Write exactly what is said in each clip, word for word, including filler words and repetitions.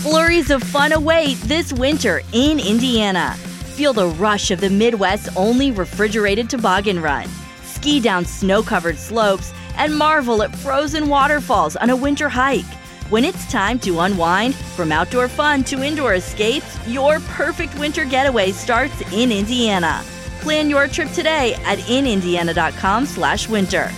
Flurries of fun await this winter in Indiana. Feel the rush of the Midwest's only refrigerated toboggan run. Ski down snow-covered slopes and marvel at frozen waterfalls on a winter hike. When it's time to unwind, from outdoor fun to indoor escapes, your perfect winter getaway starts in Indiana. Plan your trip today at in indiana dot com slash winter.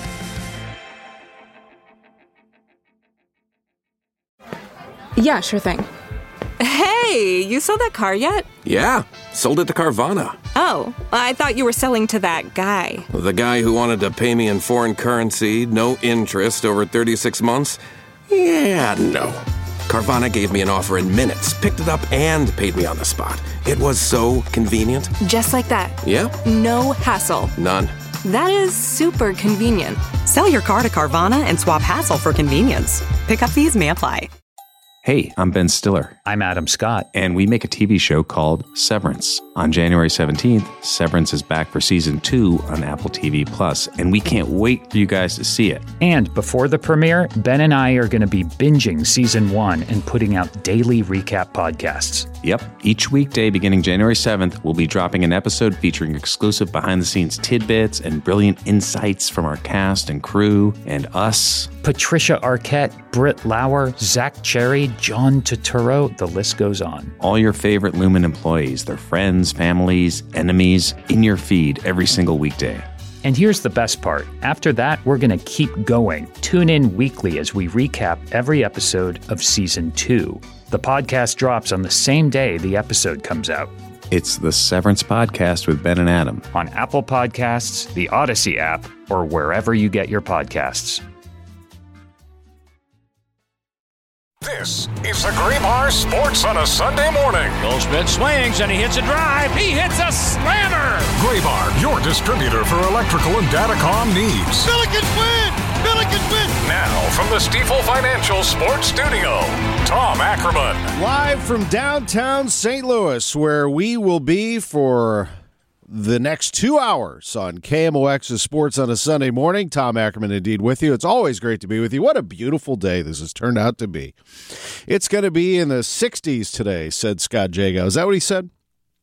Yeah, sure thing. Hey, you sold that car yet? Yeah, sold it to Carvana. Oh, I thought you were selling to that guy. The guy who wanted to pay me in foreign currency, no interest, over thirty-six months? Yeah, no. Carvana gave me an offer in minutes, picked it up, and paid me on the spot. It was so convenient. Just like that. Yeah? No hassle. None. That is super convenient. Sell your car to Carvana and swap hassle for convenience. Pickup fees may apply. Hey, I'm Ben Stiller. I'm Adam Scott. And we make a T V show called Severance. On January seventeenth, Severance is back for season two on Apple T V Plus, and we can't wait for you guys to see it. And before the premiere, Ben and I are going to be binging season one and putting out daily recap podcasts. Yep. Each weekday beginning January seventh, we'll be dropping an episode featuring exclusive behind-the-scenes tidbits and brilliant insights from our cast and crew and us. Patricia Arquette, Britt Lauer, Zach Cherry, John Turturro, the list goes on. All your favorite Lumen employees, their friends, families, enemies, in your feed every single weekday. And here's the best part. After that, we're going to keep going. Tune in weekly as we recap every episode of season two. The podcast drops on the same day the episode comes out. It's the Severance Podcast with Ben and Adam. On Apple Podcasts, the Odyssey app, or wherever you get your podcasts. This is the Graybar Sports on a Sunday morning. Goldschmidt swings and he hits a drive. He hits a slammer. Graybar, your distributor for electrical and datacom needs. Billikens win! Billikens win! Now, from the Stifel Financial Sports Studio, Tom Ackerman. Live from downtown Saint Louis, where we will be for the next two hours on K M O X's Sports on a Sunday morning. Tom Ackerman indeed with you. It's always great to be with you. What a beautiful day this has turned out to be. It's going to be in the sixties today, said Scott Jagow. Is that what he said?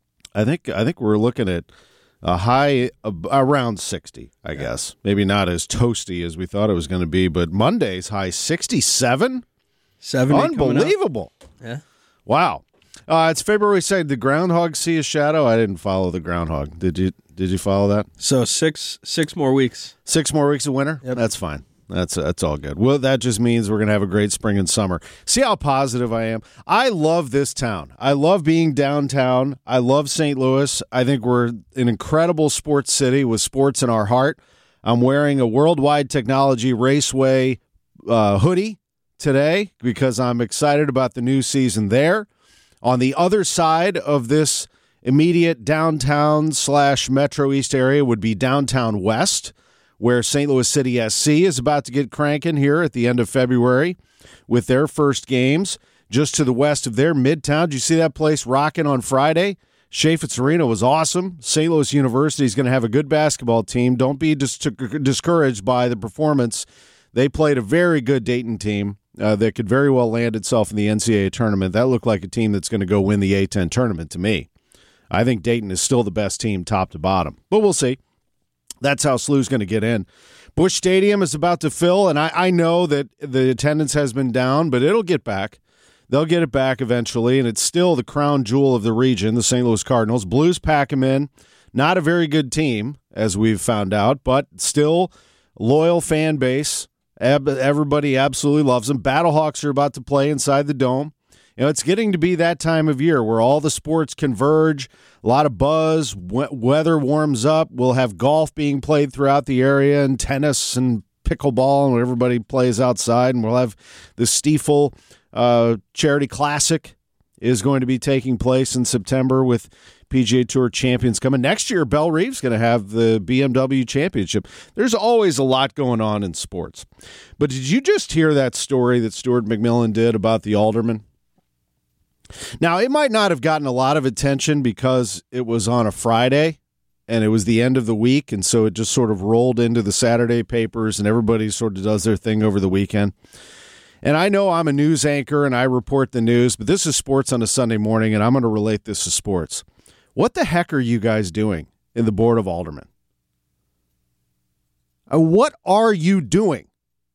I think I think we're looking at a high uh, around sixty, I yeah. guess. Maybe not as toasty as we thought it was going to be, but Monday's high sixty-seven? seventy Unbelievable. Yeah. Wow. Uh, it's February second. Did groundhog see a shadow? I didn't follow the groundhog. Did you? Did you follow that? So six six more weeks. Six more weeks of winter? Yep. That's fine. That's that's all good. Well, that just means we're going to have a great spring and summer. See how positive I am? I love this town. I love being downtown. I love Saint Louis. I think we're an incredible sports city with sports in our heart. I'm wearing a Worldwide Technology Raceway uh, hoodie today because I'm excited about the new season there. On the other side of this immediate downtown slash Metro East area would be downtown West, where Saint Louis City S C is about to get cranking here at the end of February with their first games. Just to the west of their Midtown. Did you see that place rocking on Friday? Chaffetz Arena was awesome. Saint Louis University is going to have a good basketball team. Don't be dis- discouraged by the performance. They played a very good Dayton team. Uh, that could very well land itself in the N C double A tournament. That looked like a team that's going to go win the A ten tournament to me. I think Dayton is still the best team top to bottom, but we'll see. That's how S L U's going to get in. Busch Stadium is about to fill, and I, I know that the attendance has been down, but it'll get back. They'll get it back eventually, and it's still the crown jewel of the region, the Saint Louis Cardinals. Blues pack them in. Not a very good team, as we've found out, but still loyal fan base. Everybody absolutely loves them. Battlehawks are about to play inside the Dome. You know, it's getting to be that time of year where all the sports converge, a lot of buzz, we- weather warms up. We'll have golf being played throughout the area and tennis and pickleball and everybody plays outside. And we'll have the Stifel uh, Charity Classic is going to be taking place in September with P G A Tour champions coming. Next year, Belle Reeve's going to have the B M W Championship. There's always a lot going on in sports. But did you just hear that story that Stuart McMillan did about the alderman? Now, it might not have gotten a lot of attention because it was on a Friday and it was the end of the week, and so it just sort of rolled into the Saturday papers and everybody sort of does their thing over the weekend. And I know I'm a news anchor and I report the news, but this is sports on a Sunday morning, and I'm going to relate this to sports. What the heck are you guys doing in the Board of Aldermen? Uh, what are you doing?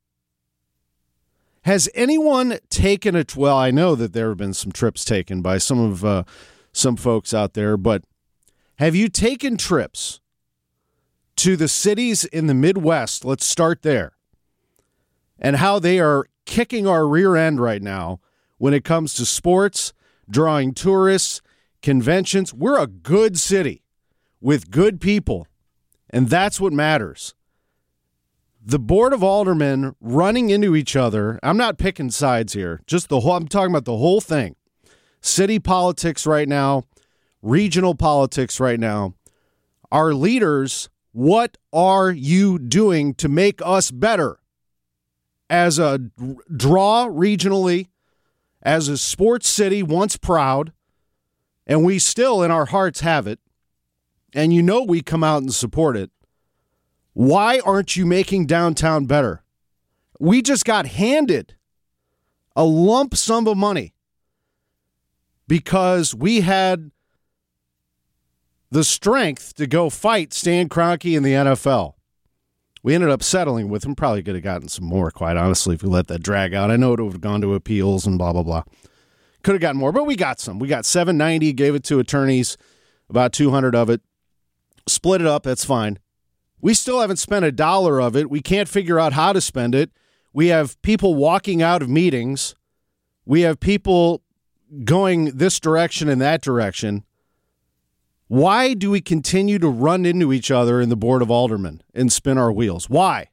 Has anyone taken a, well, I know that there have been some trips taken by some of uh, some folks out there, but have you taken trips to the cities in the Midwest? Let's start there. And how they are kicking our rear end right now when it comes to sports, drawing tourists, conventions. We're a good city with good people, and that's what matters. The Board of Aldermen running into each other. I'm not picking sides here. Just the whole, I'm talking about the whole thing. City politics right now, regional politics right now. Our leaders, what are you doing to make us better? As a draw regionally, as a sports city once proud, and we still in our hearts have it, and you know we come out and support it. Why aren't you making downtown better? We just got handed a lump sum of money because we had the strength to go fight Stan Kroenke in the N F L. We ended up settling with him. Probably could have gotten some more, quite honestly, if we let that drag out. I know it would have gone to appeals and blah, blah, blah. Could have gotten more, but we got some. We got seven hundred ninety dollars, gave it to attorneys, about two hundred of it. Split it up, that's fine. We still haven't spent a dollar of it. We can't figure out how to spend it. We have people walking out of meetings. We have people going this direction and that direction. Why do we continue to run into each other in the Board of Aldermen and spin our wheels? Why?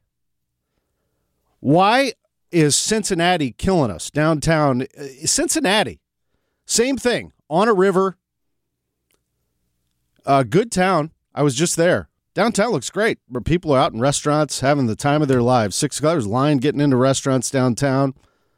Why is Cincinnati killing us downtown? Cincinnati, same thing, on a river, a good town. I was just there. Downtown looks great, but people are out in restaurants having the time of their lives. Six Colors line getting into restaurants downtown,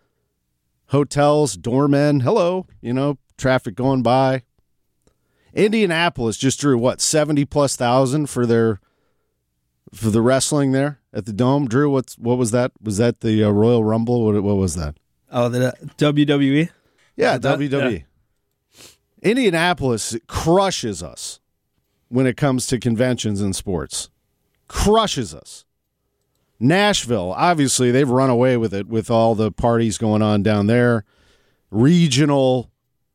hotels, doormen. Hello, you know, traffic going by. Indianapolis just drew what seventy plus thousand for their for the wrestling there at the Dome. Drew, what's what was that? Was that the uh, Royal Rumble? What what was that? Oh, the W W E. Yeah, W W E. Yeah. Indianapolis crushes us when it comes to conventions and sports. Crushes us. Nashville, obviously, they've run away with it with all the parties going on down there. Regional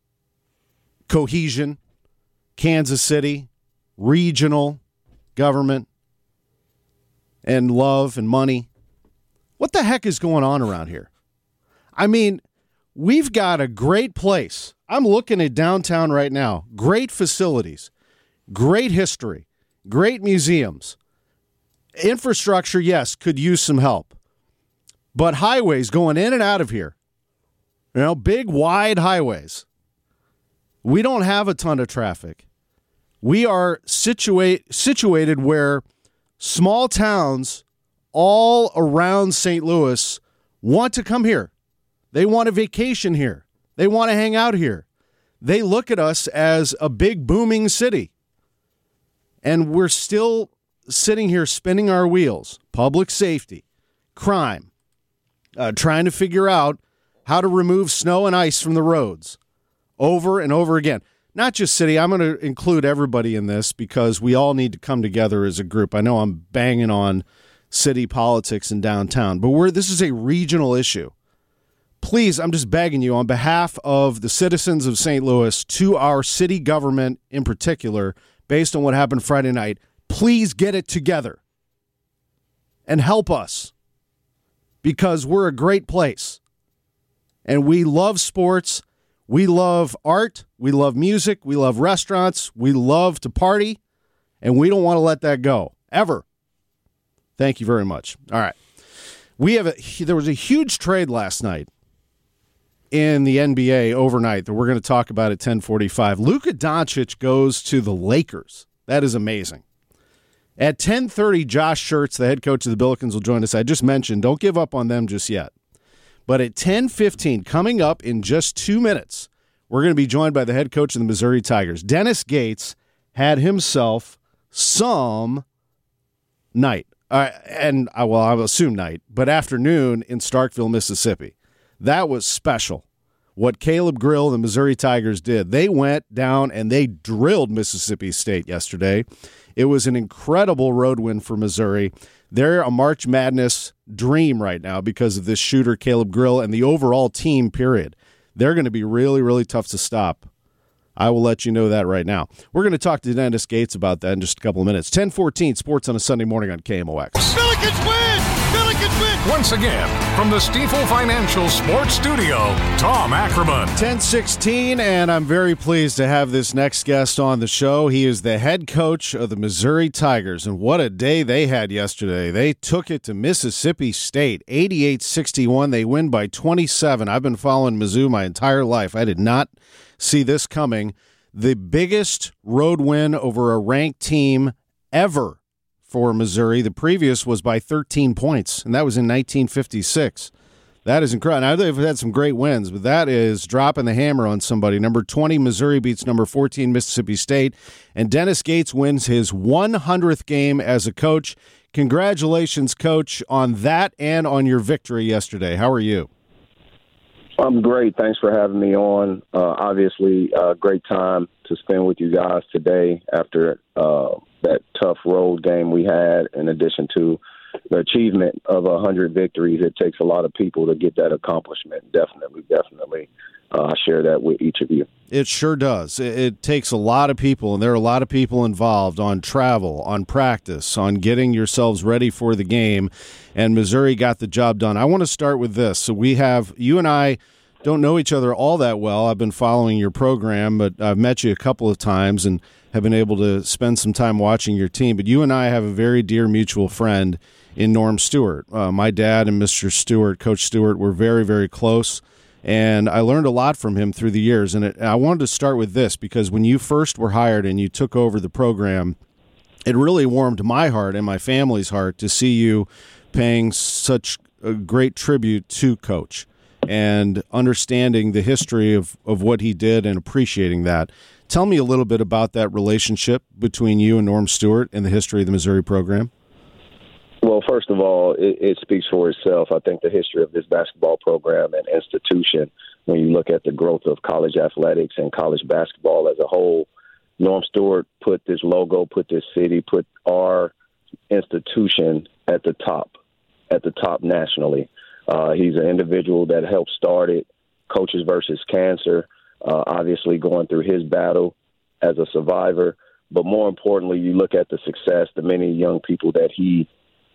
cohesion. Kansas City, regional government and love and money. What the heck is going on around here? I mean, we've got a great place. I'm looking at downtown right now. Great facilities, great history, great museums. Infrastructure, yes, could use some help. But highways going in and out of here, you know, big, wide highways. We don't have a ton of traffic. We are situate, situated where small towns all around Saint Louis want to come here. They want a vacation here. They want to hang out here. They look at us as a big booming city. And we're still sitting here spinning our wheels. Public safety, crime, uh, trying to figure out how to remove snow and ice from the roads over and over again. Not just city. I'm going to include everybody in this because we all need to come together as a group. I know I'm banging on city politics in downtown, but we're this is a regional issue. Please, I'm just begging you on behalf of the citizens of Saint Louis, to our city government in particular, based on what happened Friday night, please get it together and help us because we're a great place and we love sports. We love art, we love music, we love restaurants, we love to party, and we don't want to let that go, ever. Thank you very much. All right. We have a, there was a huge trade last night in the N B A overnight that we're going to talk about at ten forty-five. Luka Doncic goes to the Lakers. That is amazing. At ten thirty, Josh Schertz, the head coach of the Billikens, will join us. I just mentioned, don't give up on them just yet. But at ten fifteen, coming up in just two minutes, we're going to be joined by the head coach of the Missouri Tigers. Dennis Gates had himself some night. Uh, and, uh, well, I'll assume night, but afternoon in Starkville, Mississippi. That was special. What Caleb Grill, the Missouri Tigers, did. They went down and they drilled Mississippi State yesterday. It was an incredible road win for Missouri. They're a March Madness dream right now because of this shooter, Caleb Grill, and the overall team, period. They're going to be really, really tough to stop. I will let you know that right now. We're going to talk to Dennis Gates about that in just a couple of minutes. ten fourteen Sports on a Sunday morning on K M O X. Billikens win! Billikens win! Once again, from the Stifel Financial Sports Studio, Tom Ackerman. ten sixteen, and I'm very pleased to have this next guest on the show. He is the head coach of the Missouri Tigers, and what a day they had yesterday. They took it to Mississippi State, eighty-eight sixty-one. They win by twenty-seven. I've been following Mizzou my entire life. I did not see this coming. The biggest road win over a ranked team ever for Missouri. The previous was by thirteen points, and that was in nineteen fifty-six. That is incredible. Now, they've had some great wins, but that is dropping the hammer on somebody. Number twenty, Missouri beats number fourteen, Mississippi State, and Dennis Gates wins his one hundredth game as a coach. Congratulations, Coach, on that and on your victory yesterday. How are you? I'm great. Thanks for having me on. Uh, obviously, a uh, great time to spend with you guys today after uh, that tough road game we had, in addition to the achievement of one hundred victories. It takes a lot of people to get that accomplishment. Definitely, definitely. Uh, I share that with each of you. It sure does. It, it takes a lot of people, and there are a lot of people involved on travel, on practice, on getting yourselves ready for the game, and Missouri got the job done. I want to start with this. So we have, you and I don't know each other all that well. I've been following your program, but I've met you a couple of times and have been able to spend some time watching your team. But you and I have a very dear mutual friend in Norm Stewart. Uh, my dad and Mister Stewart, Coach Stewart, were very, very close, and I learned a lot from him through the years. And, it, and I wanted to start with this because when you first were hired and you took over the program, it really warmed my heart and my family's heart to see you paying such a great tribute to Coach and understanding the history of, of what he did and appreciating that. Tell me a little bit about that relationship between you and Norm Stewart and the history of the Missouri program. Well, first of all, it, it speaks for itself. I think the history of this basketball program and institution, when you look at the growth of college athletics and college basketball as a whole, Norm Stewart put this logo, put this city, put our institution at the top, at the top nationally. Uh, he's an individual that helped start it, Coaches versus Cancer, uh, obviously going through his battle as a survivor. But more importantly, you look at the success, the many young people that he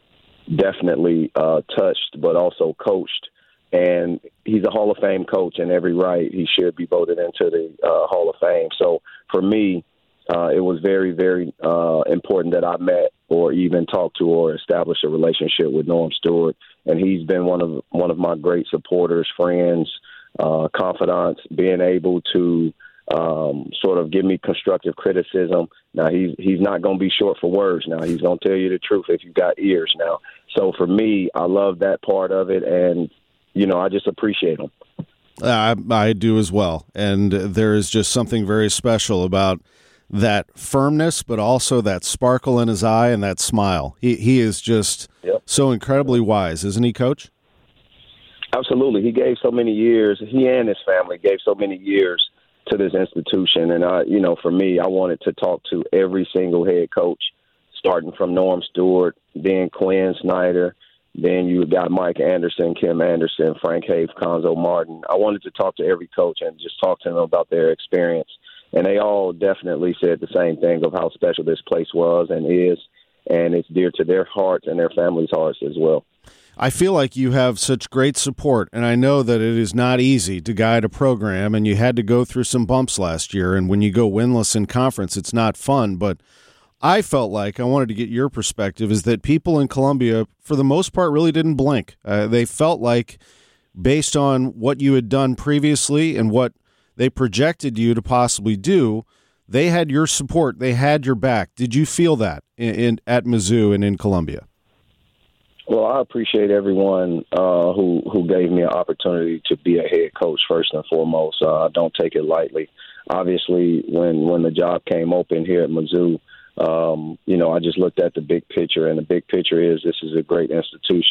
definitely uh, touched, but also coached. And he's a Hall of Fame coach in every right. He should be voted into the uh, Hall of Fame. So for me, uh, it was very, very uh, important that I met or even talked to or established a relationship with Norm Stewart. And he's been one of one of my great supporters, friends, uh, confidants, being able to um, sort of give me constructive criticism. Now, he's, he's not going to be short for words. Now, he's going to tell you the truth if you've got ears now. So for me, I love that part of it, and, you know, I just appreciate him. I, I do as well, and there is just something very special about that firmness, but also that sparkle in his eye and that smile. He he is just yep. so incredibly wise, isn't he, Coach? Absolutely. He gave so many years. He and his family gave so many years to this institution. And, I, you know, for me, I wanted to talk to every single head coach, starting from Norm Stewart, then Quinn Snyder, then you got Mike Anderson, Kim Anderson, Frank Haith, Conzo Martin. I wanted to talk to every coach and just talk to them about their experience. And they all definitely said the same thing of how special this place was and is, and it's dear to their hearts and their families' hearts as well. I feel like you have such great support, and I know that it is not easy to guide a program, and you had to go through some bumps last year, and when you go winless in conference, it's not fun, but I felt like, I wanted to get your perspective, is that people in Columbia, for the most part, really didn't blink. Uh, they felt like, based on what you had done previously and what they projected you to possibly do, they had your support. They had your back. Did you feel that in, in at Mizzou and in Columbia? Well, I appreciate everyone uh, who who gave me an opportunity to be a head coach first and foremost. Uh, I don't take it lightly. Obviously, when, when the job came open here at Mizzou, um, you know, I just looked at the big picture, and the big picture is this is a great institution.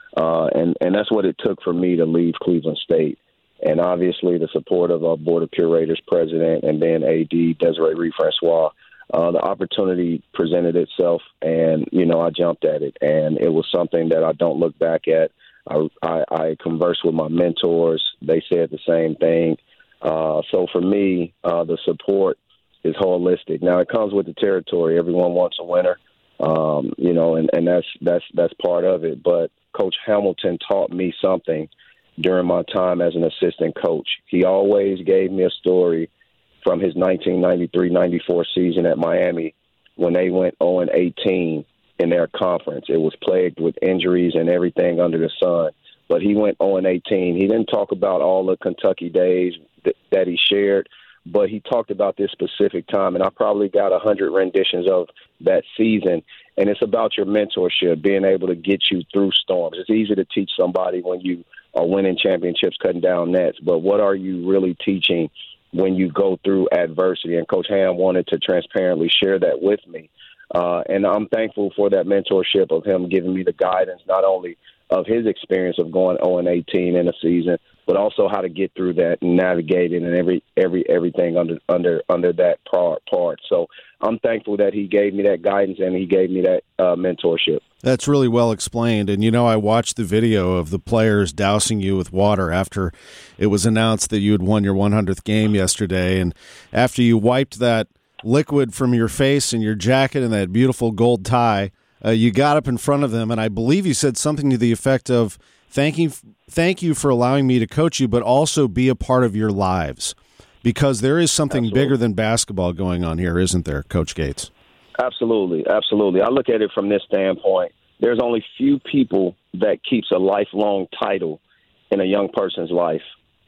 Uh, and, and that's what it took for me to leave Cleveland State. And obviously the support of our Board of Curators president and then A D, Desiree Reed-Francois, uh, the opportunity presented itself, and, you know, I jumped at it. And it was something that I don't look back at. I, I, I conversed with my mentors. They said the same thing. Uh, so for me, uh, the support is holistic. Now, it comes with the territory. Everyone wants a winner, um, you know, and, and that's that's that's part of it. But Coach Hamilton taught me something during my time as an assistant coach. He always gave me a story from his nineteen ninety-three ninety-four season at Miami when they went oh and eighteen in their conference. It was plagued with injuries and everything under the sun. But he went oh and eighteen. He didn't talk about all the Kentucky days that, that he shared, but he talked about this specific time. And I probably got one hundred renditions of that season. And it's about your mentorship, being able to get you through storms. It's easy to teach somebody when you are winning championships, cutting down nets. But what are you really teaching when you go through adversity? And Coach Ham wanted to transparently share that with me. Uh, and I'm thankful for that mentorship of him giving me the guidance, not only of his experience of going oh and eighteen in a season, but also how to get through that and navigate it and every every everything under under under that part part. So I'm thankful that he gave me that guidance and he gave me that uh, mentorship. That's really well explained. And, you know, I watched the video of the players dousing you with water after it was announced that you had won your one hundredth game yesterday. And after you wiped that liquid from your face and your jacket and that beautiful gold tie, uh, you got up in front of them, and I believe you said something to the effect of, thank you, thank you for allowing me to coach you, but also be a part of your lives. Because there is something Absolutely. Bigger than basketball going on here, isn't there, Coach Gates? Absolutely, absolutely. I look at it from this standpoint. There's only few people that keeps a lifelong title in a young person's life.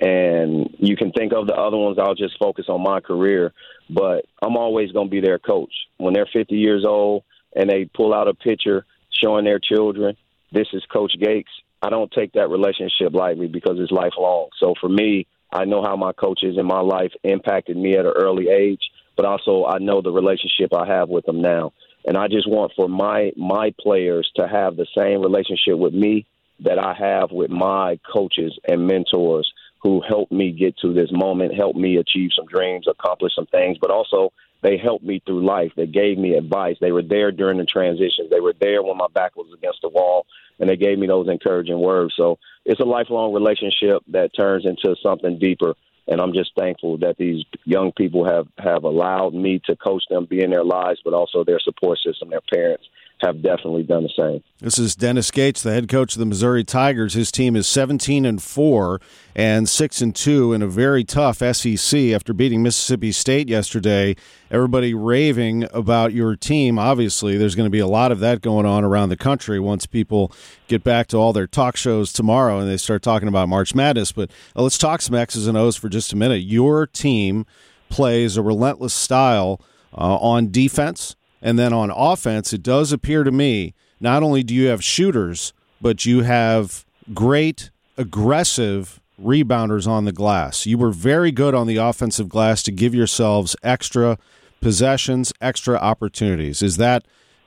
And you can think of the other ones. I'll just focus on my career. But I'm always going to be their coach. When they're fifty years old and they pull out a picture showing their children, this is Coach Gates, I don't take that relationship lightly because it's lifelong. So for me, I know how my coaches in my life impacted me at an early age, but also I know the relationship I have with them now. And I just want for my my players to have the same relationship with me that I have with my coaches and mentors who helped me get to this moment, helped me achieve some dreams, accomplish some things, but also they helped me through life. They gave me advice. They were there during the transitions. They were there when my back was against the wall, and they gave me those encouraging words. So it's a lifelong relationship that turns into something deeper, and I'm just thankful that these young people have, have allowed me to coach them, be in their lives, but also their support system, their parents have definitely done the same. This is Dennis Gates, the head coach of the Missouri Tigers. His team is seventeen and four and six and two in a very tough S E C after beating Mississippi State yesterday. Everybody raving about your team. Obviously, there's going to be a lot of that going on around the country once people get back to all their talk shows tomorrow and they start talking about March Madness. But uh, let's talk some X's and O's for just a minute. Your team plays a relentless style uh, on defense. And then on offense, it does appear to me, not only do you have shooters, but you have great, aggressive rebounders on the glass. You were very good on the offensive glass to give yourselves extra possessions, extra opportunities. Is that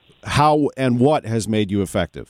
how and what has made you effective?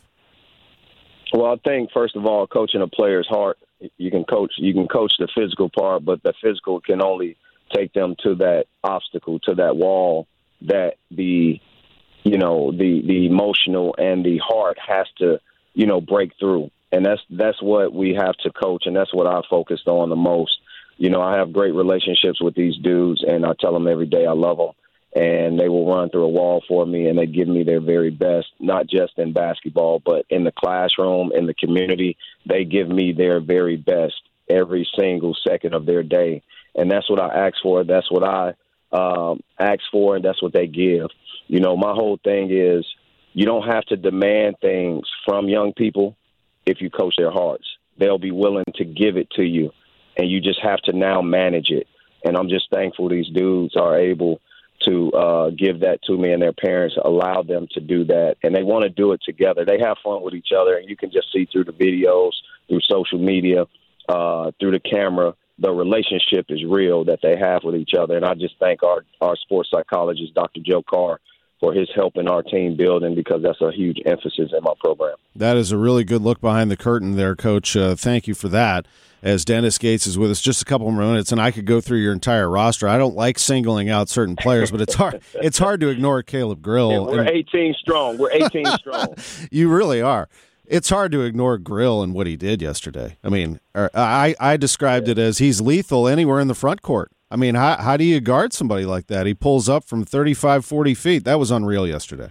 Well, I think, first of all, coaching a player's heart, you can coach, you can coach the physical part, but the physical can only take them to that obstacle, to that wall that the, you know, the, the emotional and the heart has to, you know, break through. And that's, that's what we have to coach. And that's what I focused on the most. You know, I have great relationships with these dudes and I tell them every day I love them, and they will run through a wall for me and they give me their very best, not just in basketball, but in the classroom, in the community. They give me their very best every single second of their day. And that's what I ask for. That's what I, Um, ask for, and that's what they give. You know, my whole thing is you don't have to demand things from young people if you coach their hearts. They'll be willing to give it to you, and you just have to now manage it. And I'm just thankful these dudes are able to uh, give that to me, and their parents allow them to do that. And they want to do it together. They have fun with each other, and you can just see through the videos, through social media, uh, through the camera, the relationship is real that they have with each other. And I just thank our, our sports psychologist, Doctor Joe Carr, for his help in our team building, because that's a huge emphasis in my program. That is a really good look behind the curtain there, Coach. Uh, thank you for that. As Dennis Gates is with us, just a couple more minutes, and I could go through your entire roster. I don't like singling out certain players, but it's hard. It's hard to ignore Caleb Grill. Yeah, we're and, eighteen strong. We're eighteen strong. You really are. It's hard to ignore Grill and what he did yesterday. I mean, I I described it as he's lethal anywhere in the front court. I mean, how how do you guard somebody like that? He pulls up from thirty-five, forty feet. That was unreal yesterday.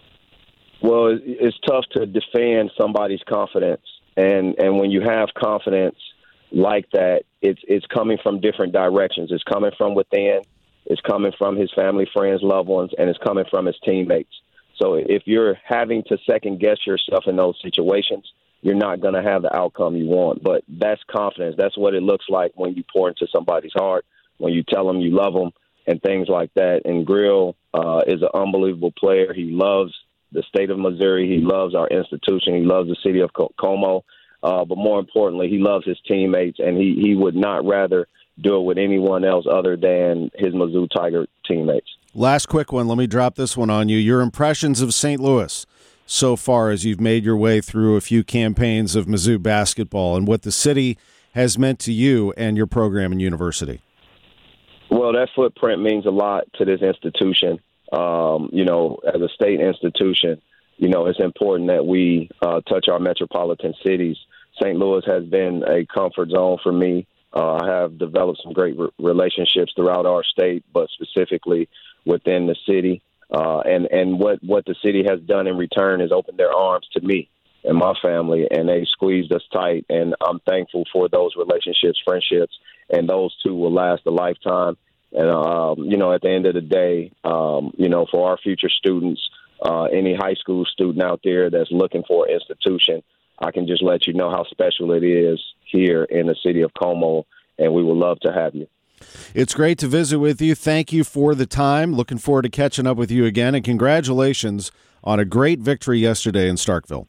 Well, it's tough to defend somebody's confidence, and and when you have confidence like that, it's it's coming from different directions. It's coming from within, it's coming from his family, friends, loved ones, and it's coming from his teammates. So if you're having to second guess yourself in those situations, you're not going to have the outcome you want. But that's confidence. That's what it looks like when you pour into somebody's heart, when you tell them you love them, and things like that. And Grill uh, is an unbelievable player. He loves the state of Missouri. He loves our institution. He loves the city of Como. Uh, but more importantly, he loves his teammates, and he, he would not rather do it with anyone else other than his Mizzou Tiger teammates. Last quick one. Let me drop this one on you. Your impressions of Saint Louis so far as you've made your way through a few campaigns of Mizzou basketball and what the city has meant to you and your program and university. Well, that footprint means a lot to this institution. Um, you know, as a state institution, you know, it's important that we uh, touch our metropolitan cities. Saint Louis has been a comfort zone for me. Uh, I have developed some great re- relationships throughout our state, but specifically within the city. Uh, and and what, what the city has done in return is opened their arms to me and my family, and they squeezed us tight. And I'm thankful for those relationships, friendships, and those two will last a lifetime. And, um, you know, at the end of the day, um, you know, for our future students, uh, any high school student out there that's looking for an institution, I can just let you know how special it is here in the city of Como, and we would love to have you. It's great to visit with you. Thank you for the time. Looking forward to catching up with you again, and congratulations on a great victory yesterday in Starkville.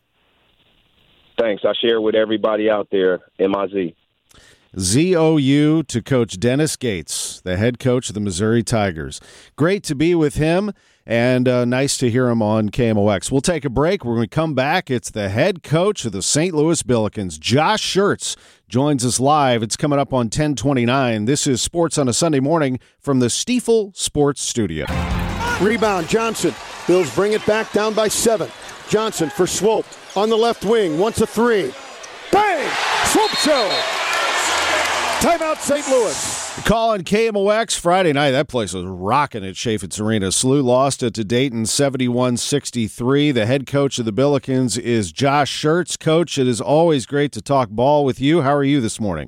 Thanks. I share with everybody out there, M I Z. Z O U to Coach Dennis Gates, the head coach of the Missouri Tigers. Great to be with him, and uh, nice to hear him on K M O X. We'll take a break. When we come back, it's the head coach of the Saint Louis Billikens, Josh Schertz, joins us live. It's coming up on ten twenty-nine. This is Sports on a Sunday Morning from the Stiefel Sports Studio. Rebound, Johnson. Bills bring it back down by seven. Johnson for Swope on the left wing. Wants a three. Bang! Swope show! Timeout, Saint Louis. Call on K M O X Friday night. That place was rocking at Chaffetz Arena. S L U lost it to Dayton seventy-one sixty-three. The head coach of the Billikens is Josh Schertz. Coach, it is always great to talk ball with you. How are you this morning?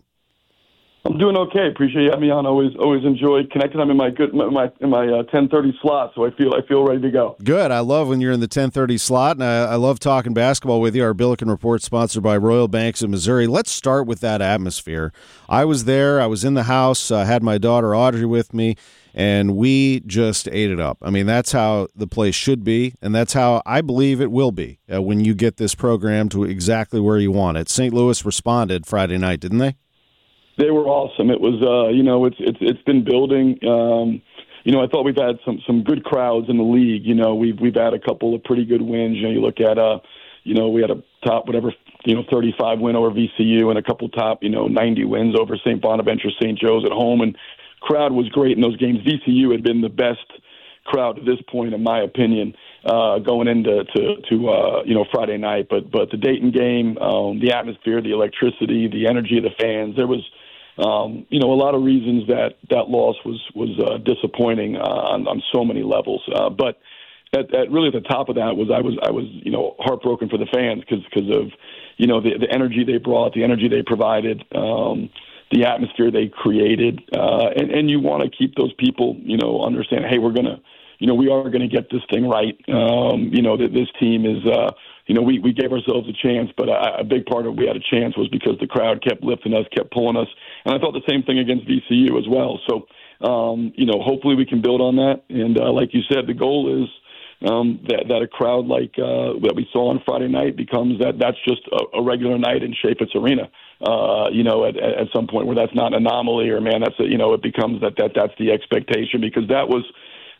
I'm doing okay. Appreciate you having me on. Always, always enjoy connecting. I'm in my good, my in my uh, ten thirty slot, so I feel I feel ready to go. Good. I love when you're in the ten thirty slot, and I, I love talking basketball with you. Our Billiken Report, sponsored by Royal Banks of Missouri. Let's start with that atmosphere. I was there. I was in the house. I had my daughter Audrey with me, and we just ate it up. I mean, that's how the place should be, and that's how I believe it will be uh, when you get this program to exactly where you want it. Saint Louis responded Friday night, didn't they? They were awesome. It was, uh, you know, it's it's it's been building. Um, you know, I thought we've had some some good crowds in the league. You know, we've we've had a couple of pretty good wins. You know, you look at, uh, you know, we had a top whatever, you know, thirty-five win over V C U and a couple top, you know, ninety wins over Saint Bonaventure, Saint Joe's at home, and crowd was great in those games. V C U had been the best crowd to this point, in my opinion, uh, going into to, to uh, you know, Friday night. But but the Dayton game, um, the atmosphere, the electricity, the energy of the fans, there was. Um, you know, a lot of reasons that that loss was was uh, disappointing uh, on, on so many levels. Uh, but at, at really at the top of that was I was I was you know heartbroken for the fans because because of you know the the energy they brought, the energy they provided, um, the atmosphere they created, uh, and and you want to keep those people you know understand. Hey, we're gonna you know we are gonna get this thing right. Um, you know that this team is. Uh, You know, we, we gave ourselves a chance, but a, a big part of we had a chance was because the crowd kept lifting us, kept pulling us. And I thought the same thing against V C U as well. So, um, you know, hopefully we can build on that. And uh, like you said, the goal is um, that, that a crowd like uh, that we saw on Friday night becomes that that's just a, a regular night in Chaffetz Arena, uh, you know, at, at some point where that's not an anomaly or, man, that's a, you know, it becomes that, that that's the expectation because that was –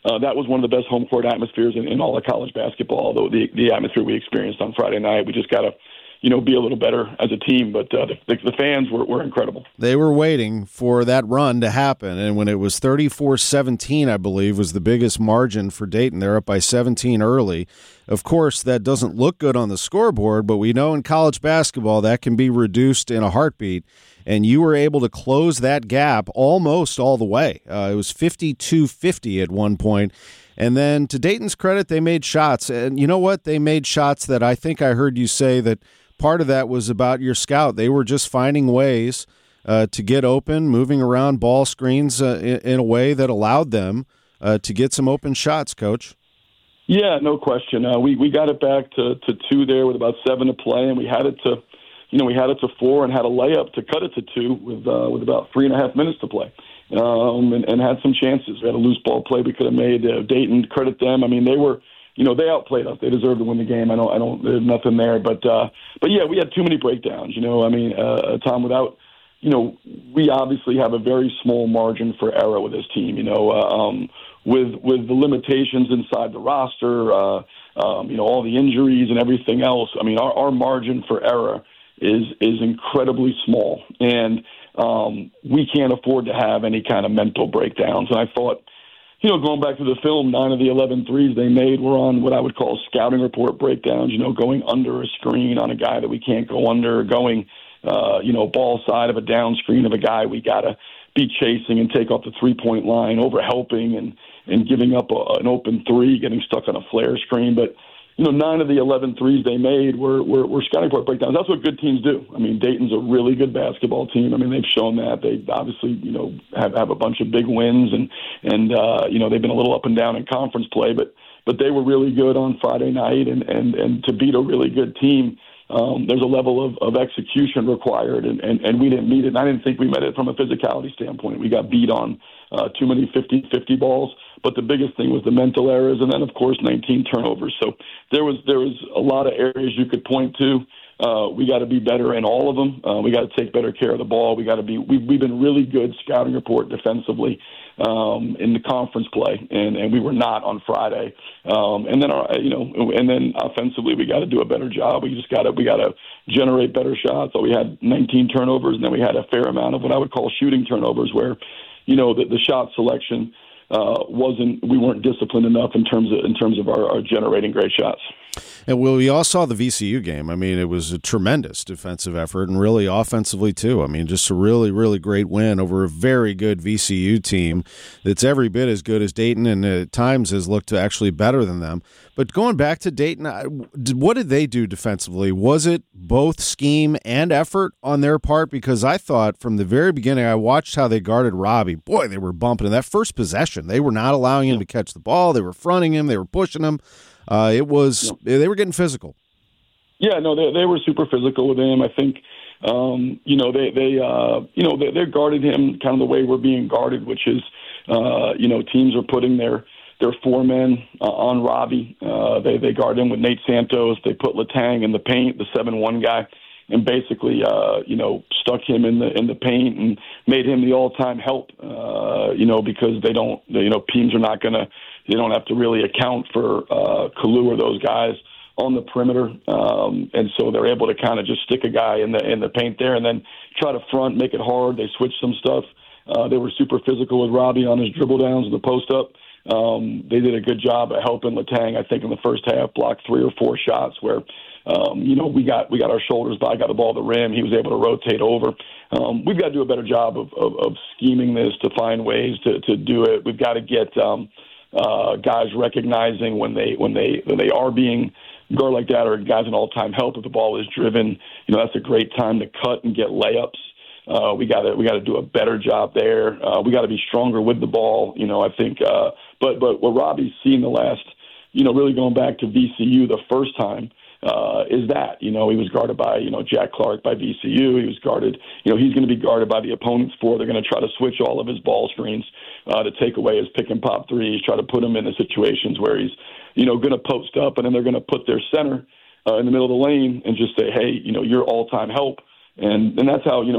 uh, that was one of the best home court atmospheres in, in all of college basketball. Although the the atmosphere we experienced on Friday night, we just got to, you know, be a little better as a team. But uh, the, the fans were, were incredible. They were waiting for that run to happen, and when it was thirty-four seventeen, I believe, was the biggest margin for Dayton. They're up by seventeen early. Of course, that doesn't look good on the scoreboard, but we know in college basketball that can be reduced in a heartbeat, and you were able to close that gap almost all the way. Uh, it was fifty-two fifty at one point. And then to Dayton's credit, they made shots. And you know what? They made shots that I think I heard you say that part of that was about your scout. They were just finding ways uh, to get open, moving around ball screens uh, in, in a way that allowed them uh, to get some open shots, Coach. Yeah, no question. Uh, we we got it back to, to two there with about seven to play, and we had it to, you know, we had it to four and had a layup to cut it to two with uh, with about three and a half minutes to play, um, and, and had some chances. We had a loose ball play we could have made. Uh, Dayton, credit them. I mean, they were. You know, they outplayed us. They deserved to win the game. I don't, I don't, there's nothing there. But, uh, but yeah, we had too many breakdowns. You know, I mean, uh, Tom, without, you know, we obviously have a very small margin for error with this team. You know, uh, um, with with the limitations inside the roster, uh, um, you know, all the injuries and everything else. I mean, our, our margin for error is is incredibly small, and um, we can't afford to have any kind of mental breakdowns. And I thought. You know, going back to the film, nine of the eleven threes they made were on what I would call scouting report breakdowns, you know, going under a screen on a guy that we can't go under, going, uh, you know, ball side of a down screen of a guy we got to be chasing and take off the three-point line, over helping and, and giving up a, an open three, getting stuck on a flare screen. But, you know, nine of the eleven threes they made were, were, were scouting report breakdowns. That's what good teams do. I mean, Dayton's a really good basketball team. I mean, they've shown that. They obviously, you know, have, have a bunch of big wins, and, and uh, you know, they've been a little up and down in conference play, but but they were really good on Friday night, and, and, and to beat a really good team, um, there's a level of, of execution required, and, and, and we didn't meet it. And I didn't think we met it from a physicality standpoint. We got beat on uh, too many fifty-fifty balls. But the biggest thing was the mental errors, and then, of course, nineteen turnovers. So there was there was a lot of areas you could point to. Uh, we got to be better in all of them. Uh, we got to take better care of the ball. We got to be. We've, we've been really good scouting report defensively um, in the conference play, and, and we were not on Friday. Um, and then, our, you know, and then offensively, we got to do a better job. We just got to we got to generate better shots. So we had nineteen turnovers, and then we had a fair amount of what I would call shooting turnovers, where, you know, the, the shot selection. Uh, wasn't we weren't disciplined enough in terms of in terms of our, our generating great shots. And well, we all saw the V C U game. I mean, it was a tremendous defensive effort, and really offensively too. I mean, just a really, really great win over a very good V C U team that's every bit as good as Dayton, and at times has looked actually better than them. But going back to Dayton, what did they do defensively? Was it both scheme and effort on their part? Because I thought from the very beginning, I watched how they guarded Robbie. Boy, they were bumping in that first possession. They were not allowing him to catch the ball. They were fronting him. They were pushing him. Uh, it was they were getting physical. Yeah, no, they they were super physical with him. I think, um, you know, they they uh, you know they, they guarded him kind of the way we're being guarded, which is, uh, you know, teams are putting their their four men uh, on Robbie. Uh, they they guard him with Nate Santos. They put Letang in the paint, the seven one guy, and basically, uh, you know, stuck him in the in the paint and made him the all time help. Uh, you know, because they don't, they, you know, teams are not gonna. They don't have to really account for uh, Kalu or those guys on the perimeter, um, and so they're able to kind of just stick a guy in the in the paint there, and then try to front, make it hard. They switched some stuff. Uh, they were super physical with Robbie on his dribble downs and the post up. Um, they did a good job of helping Letang. I think in the first half, blocked three or four shots where, um, you know, we got we got our shoulders by, got the ball at the rim. He was able to rotate over. Um, we've got to do a better job of, of, of scheming this to find ways to, to do it. We've got to get um, uh, guys recognizing when they when they when they are being guarded like that, or guys in all-time help if the ball is driven. You know, that's a great time to cut and get layups. Uh, we got to we got to do a better job there. Uh, we got to be stronger with the ball. You know, I think. Uh, but but what Robbie's seen the last, you know, really going back to V C U the first time uh, is that, you know, he was guarded by, you know, Jack Clark by V C U. He was guarded. You know, he's going to be guarded by the opponent's four. They're going to try to switch all of his ball screens uh, to take away his pick and pop threes. Try to put him into situations where he's, you know, going to post up, and then they're going to put their center uh, in the middle of the lane and just say, hey, you know, you're all time help. And and that's how, you know, like,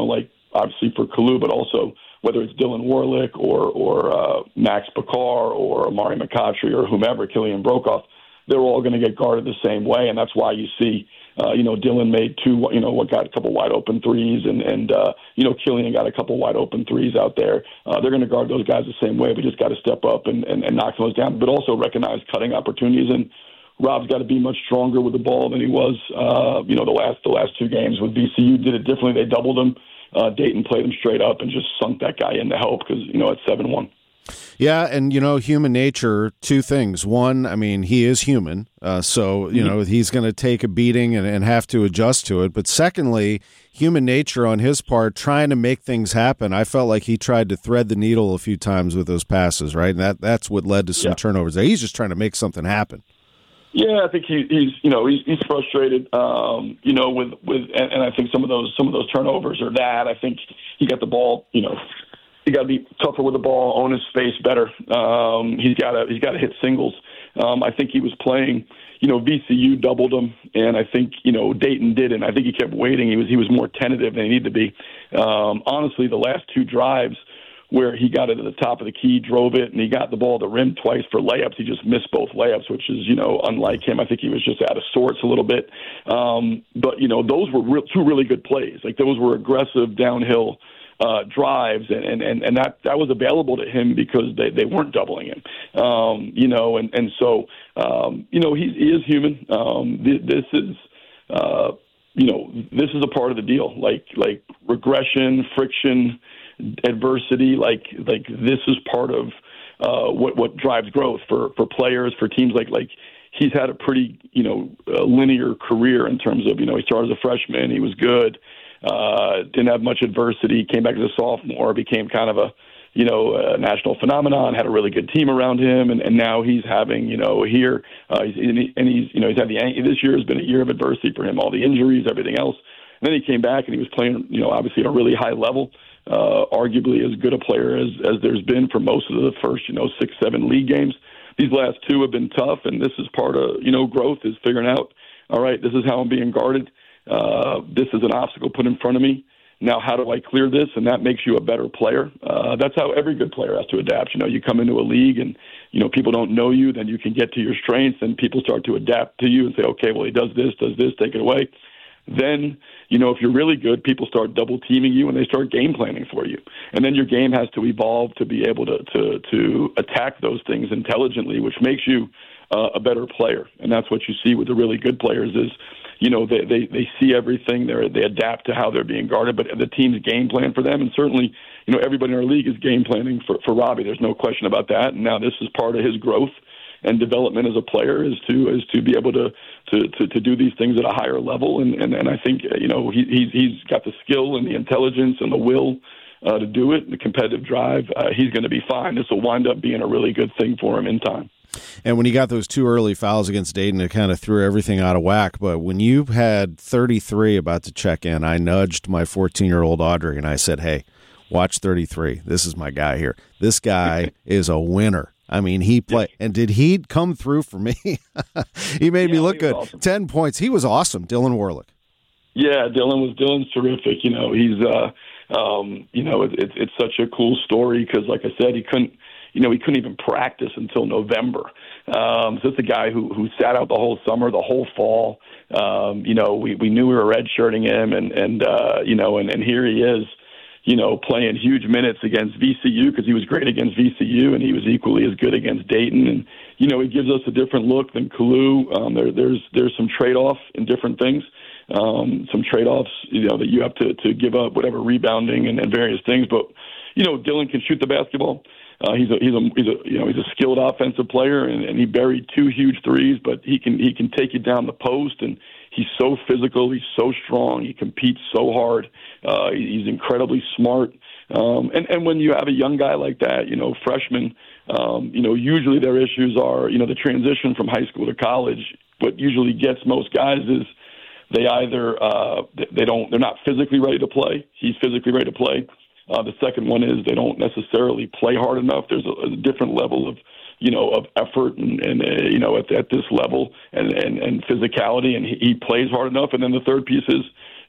obviously for Kalu, but also whether it's Dylan Warlick or or uh, Max Bakar or Amari McCautry or whomever, Killian Brokaw, they're all going to get guarded the same way, and that's why you see, uh, you know, Dylan made two, you know, what got a couple wide open threes, and and uh, you know, Killian got a couple wide open threes out there. Uh, they're going to guard those guys the same way, but just got to step up and, and, and knock those down, but also recognize cutting opportunities. And Rob's got to be much stronger with the ball than he was, uh, you know, the last the last two games with V C U. Did it differently. They doubled him. Uh, Dayton played him straight up and just sunk that guy in to help because, you know, it's seven one. Yeah, and, you know, human nature, two things. One, I mean, he is human, uh, so, you mm-hmm. know, he's going to take a beating and, and have to adjust to it. But secondly, human nature on his part, trying to make things happen. I felt like he tried to thread the needle a few times with those passes, right? And that, that's what led to some yeah. turnovers there. He's just trying to make something happen. Yeah, I think he, he's you know he's, he's frustrated, um, you know, with with and, and I think some of those some of those turnovers are that. I think he got the ball, you know, he got to be tougher with the ball, own his space better. Um, he's got to he's got to hit singles. Um, I think he was playing, you know, V C U doubled him, and I think you know Dayton didn't. I think he kept waiting. He was he was more tentative than he needed to be. Um, honestly, the last two drives, where he got it at the top of the key, drove it, and he got the ball at the rim twice for layups. He just missed both layups, which is, you know, unlike him. I think he was just out of sorts a little bit. Um, but, you know, those were real, two really good plays. Like, those were aggressive downhill uh, drives, and, and, and that, that was available to him because they, they weren't doubling him. Um, you know, and, and so, um, you know, he, he is human. Um, th- this is, uh, you know, this is a part of the deal. Like, like regression, friction, adversity, like like this is part of uh, what what drives growth for, for players, for teams. Like like he's had a pretty you know uh, linear career in terms of you know he started as a freshman, he was good, uh, didn't have much adversity, came back as a sophomore, became kind of a you know a national phenomenon, had a really good team around him, and, and now he's having you know here uh, he's, and he's you know he's had the this year has been a year of adversity for him, all the injuries, everything else. And then he came back and he was playing you know obviously at a really high level. Uh, arguably as good a player as, as there's been for most of the first, you know, six, seven league games. These last two have been tough, and this is part of, you know, growth is figuring out, all right, this is how I'm being guarded. Uh, this is an obstacle put in front of me. Now, how do I clear this? And that makes you a better player. Uh, that's how every good player has to adapt. You know, you come into a league and, you know, people don't know you, then you can get to your strengths, and people start to adapt to you and say, okay, well, he does this, does this, take it away. Then, you know, if you're really good, people start double teaming you and they start game planning for you. And then your game has to evolve to be able to to, to attack those things intelligently, which makes you uh, a better player. And that's what you see with the really good players is, you know, they, they, they see everything. They they adapt to how they're being guarded, but the team's game plan for them. And certainly, you know, everybody in our league is game planning for, for Robbie. There's no question about that. And now this is part of his growth and development as a player is to is to be able to to, to, to do these things at a higher level, and, and, and I think you know he, he's he's got the skill and the intelligence and the will uh, to do it, the competitive drive. Uh, he's going to be fine. This will wind up being a really good thing for him in time. And when he got those two early fouls against Dayton, it kind of threw everything out of whack. But when you had thirty-three about to check in, I nudged my fourteen-year-old Audrey and I said, "Hey, watch thirty-three. This is my guy here. This guy is a winner." I mean, he played, and did he come through for me? He made yeah, me look good. Awesome. Ten points. He was awesome, Dylan Warlick. Yeah, Dylan was Dylan's terrific. You know, he's, uh, um, you know, it, it, it's such a cool story because, like I said, he couldn't, you know, he couldn't even practice until November. Um, so it's a guy who who sat out the whole summer, the whole fall. Um, you know, we we knew we were redshirting him, and and uh, you know, and and here he is. You know, playing huge minutes against V C U because he was great against V C U and he was equally as good against Dayton. And, you know, it gives us a different look than Kalu. Um, there, there's there's some trade-off in different things, um, some trade-offs, you know, that you have to, to give up, whatever, rebounding and, and various things. But, you know, Dylan can shoot the basketball. Uh, he's a he's a he's a you know he's a skilled offensive player, and, and he buried two huge threes. But he can he can take you down the post, and he's so physical. He's so strong. He competes so hard. Uh, he's incredibly smart. Um, and and when you have a young guy like that, you know, freshman, um, you know, usually their issues are you know the transition from high school to college. What usually gets most guys is they either uh, they don't they're not physically ready to play. He's physically ready to play. Uh, the second one is they don't necessarily play hard enough. There's a, a different level of, you know, of effort and, and uh, you know, at, at this level and, and, and physicality, and he, he plays hard enough. And then the third piece is,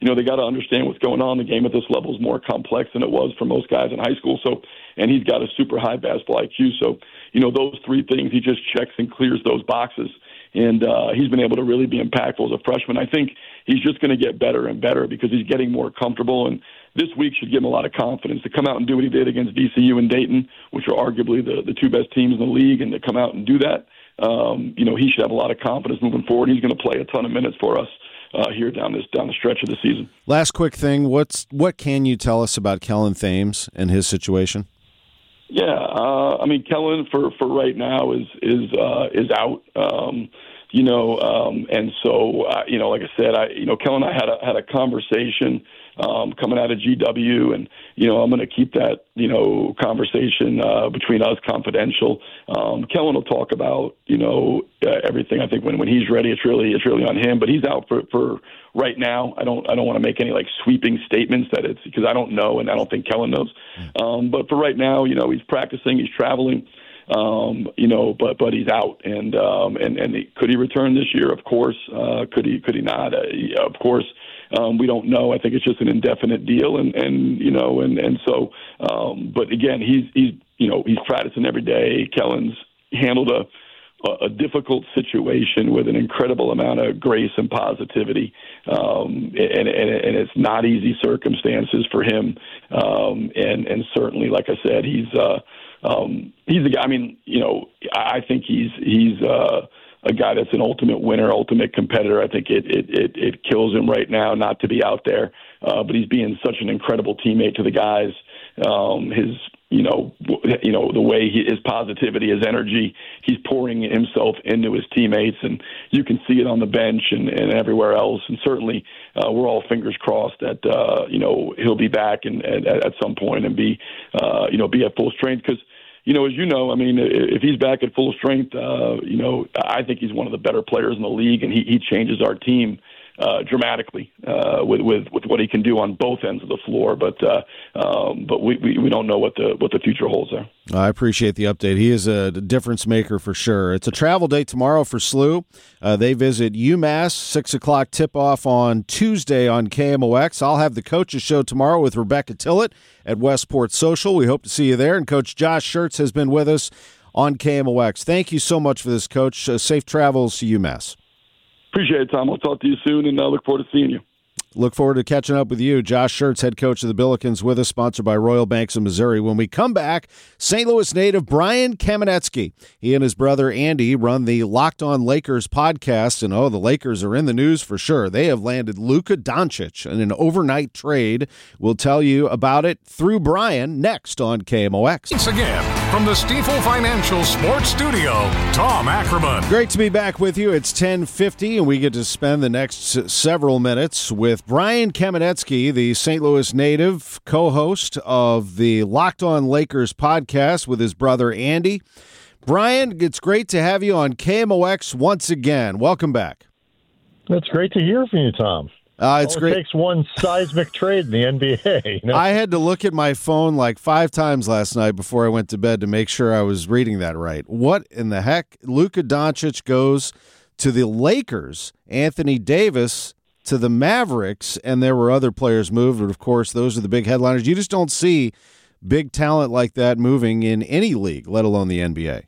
you know, they got to understand what's going on. The game at this level is more complex than it was for most guys in high school. So, and he's got a super high basketball I Q. So, you know, those three things, he just checks and clears those boxes. And uh, he's been able to really be impactful as a freshman. I think he's just going to get better and better because he's getting more comfortable. And this week should give him a lot of confidence to come out and do what he did against V C U and Dayton, which are arguably the, the two best teams in the league, and to come out and do that. Um, you know, he should have a lot of confidence moving forward. He's going to play a ton of minutes for us uh, here down this down the stretch of the season. Last quick thing, what's what can you tell us about Kellen Thames and his situation? Yeah, uh, I mean, Kellen for, for right now is is uh, is out. Um, you know, um, and so uh, you know, like I said, I you know, Kellen and I had a had a conversation um, coming out of G W, and you know, I'm going to keep that you know conversation uh, between us confidential. Um, Kellen will talk about you know uh, everything. I think when, when he's ready, it's really it's really on him. But he's out for for right now. I don't I don't want to make any like sweeping statements that it's because I don't know, and I don't think Kellen knows. Um, but for right now, you know, he's practicing, he's traveling. Um, you know, but but he's out, and um, and and he, could he return this year? Of course. Uh, could he? Could he not? Uh, yeah, of course. Um, we don't know. I think it's just an indefinite deal, and, and you know, and and so. Um, but again, he's he's you know he's practicing every day. Kellen's handled a a difficult situation with an incredible amount of grace and positivity, um, and, and and it's not easy circumstances for him. Um, and and certainly, like I said, he's. Uh, Um, he's a guy. I mean, you know, I think he's he's uh, a guy that's an ultimate winner, ultimate competitor. I think it it it, it kills him right now not to be out there, uh, but he's being such an incredible teammate to the guys. Um, his you know w- you know the way he, his positivity, his energy, he's pouring himself into his teammates, and you can see it on the bench and, and everywhere else. And certainly, uh, we're all fingers crossed that uh, you know he'll be back and, and at some point and be uh, you know be at full strength because. You know, as you know, I mean, if he's back at full strength, uh, you know, I think he's one of the better players in the league, and he, he changes our team uh, dramatically uh, with, with with what he can do on both ends of the floor. But uh, um, but we, we we don't know what the what the future holds there. I appreciate the update. He is a difference maker for sure. It's a travel day tomorrow for S L U. Uh, they visit UMass, six o'clock tip-off on Tuesday on K M O X. I'll have the Coaches Show tomorrow with Rebecca Tillett at Westport Social. We hope to see you there. And Coach Josh Schertz has been with us on K M O X. Thank you so much for this, Coach. Uh, safe travels to UMass. Appreciate it, Tom. I'll talk to you soon, and I uh, look forward to seeing you. Look forward to catching up with you. Josh Schertz, head coach of the Billikens, with us, sponsored by Royal Banks of Missouri. When we come back, Saint Louis native Brian Kamenetsky. He and his brother Andy run the Locked On Lakers podcast, and oh, the Lakers are in the news for sure. They have landed Luka Doncic in an overnight trade. We'll tell you about it through Brian next on K M O X. Once again, from the Stifel Financial Sports Studio, Tom Ackerman. Great to be back with you. It's ten fifty, and we get to spend the next several minutes with Brian Kamenetsky, the Saint Louis native, co-host of the Locked On Lakers podcast with his brother Andy. Brian, it's great to have you on K M O X once again. Welcome back. It's great to hear from you, Tom. Uh, it's All great. It takes one seismic trade in the N B A. You know? I had to look at my phone like five times last night before I went to bed to make sure I was reading that right. What in the heck? Luka Doncic goes to the Lakers. Anthony Davis to the Mavericks, and there were other players moved, but of course those are the big headliners. You just don't see big talent like that moving in any league, let alone the N B A.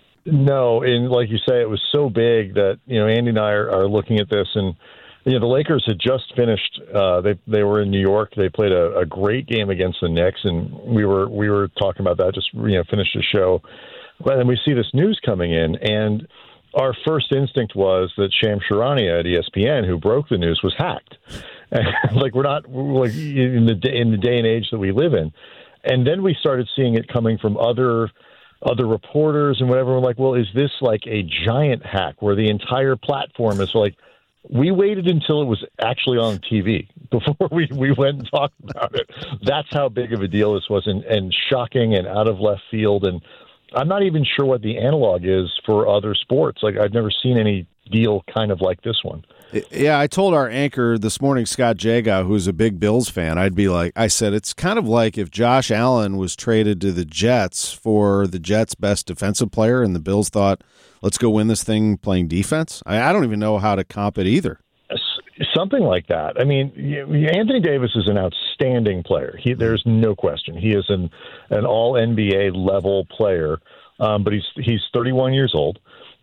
No, and like you say, it was so big that, you know, Andy and I are, are looking at this, and you know, the Lakers had just finished. Uh, they they were in New York. They played a, a great game against the Knicks, and we were we were talking about that. Just you know, finished the show, and then we see this news coming in, and our first instinct was that Shams Charania at E S P N, who broke the news, was hacked. And, like we're not like in the in the day and age that we live in. And then we started seeing it coming from other other reporters and whatever. We're like, well, is this like a giant hack where the entire platform is like? We waited until it was actually on T V before we, we went and talked about it. That's how big of a deal this was, and, and shocking and out of left field. And I'm not even sure what the analog is for other sports. Like, I've never seen any deal kind of like this one. Yeah, I told our anchor this morning, Scott Jagow, who's a big Bills fan, I'd be like, I said, it's kind of like if Josh Allen was traded to the Jets for the Jets' best defensive player, and the Bills thought, let's go win this thing playing defense. I, I don't even know how to comp it either. something like that. I mean, Anthony Davis is an outstanding player. He, there's no question. He is an an all N B A level player, um, but he's he's thirty-one years old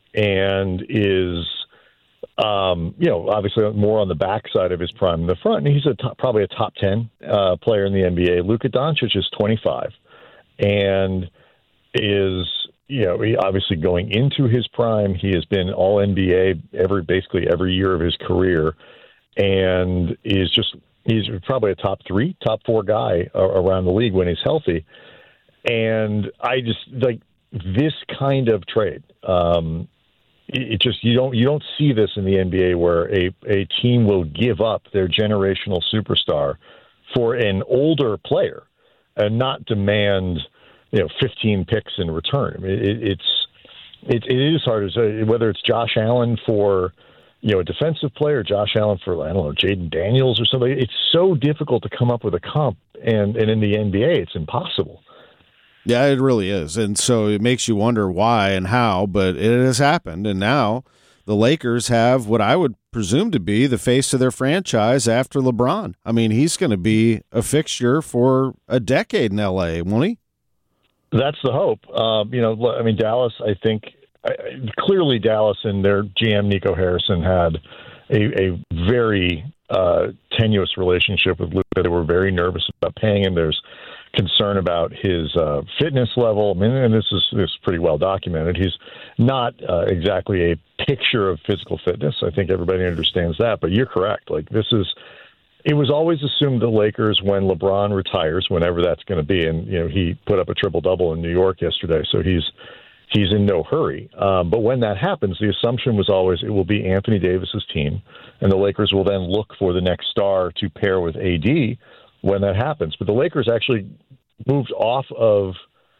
and is, um, you know, obviously more on the backside of his prime than the front. And he's a top, probably a top ten uh, player in the N B A. Luka Doncic is twenty-five and is, you know, he obviously going into his prime. He has been all N B A every basically every year of his career, and is just he's probably a top three, top four guy around the league when he's healthy. And I just like this kind of trade. Um, it just you don't you don't see this in the N B A where a a team will give up their generational superstar for an older player and not demand, you know, fifteen picks in return. I mean, it, it's it, it is hard to say whether it's Josh Allen for, you know, a defensive player, Josh Allen for, I don't know, Jaden Daniels or something. It's so difficult to come up with a comp, and, and in the N B A, it's impossible. Yeah, it really is. And so it makes you wonder why and how, but it has happened. And now the Lakers have what I would presume to be the face of their franchise after LeBron. I mean, he's going to be a fixture for a decade in L A, won't he? That's the hope. Um, you know, I mean, Dallas, I think, I, clearly Dallas and their G M, Nico Harrison, had a, a very uh, tenuous relationship with Luka. They were very nervous about paying him. There's concern about his uh, fitness level. I mean, and this is, this is pretty well documented. He's not uh, exactly a picture of physical fitness. I think everybody understands that, but you're correct. Like, this is, it was always assumed the Lakers, when LeBron retires, whenever that's going to be, and, you know, he put up a triple-double in New York yesterday, so he's he's in no hurry. Um, but when that happens, the assumption was always it will be Anthony Davis's team, and the Lakers will then look for the next star to pair with A D when that happens. But the Lakers actually moved off of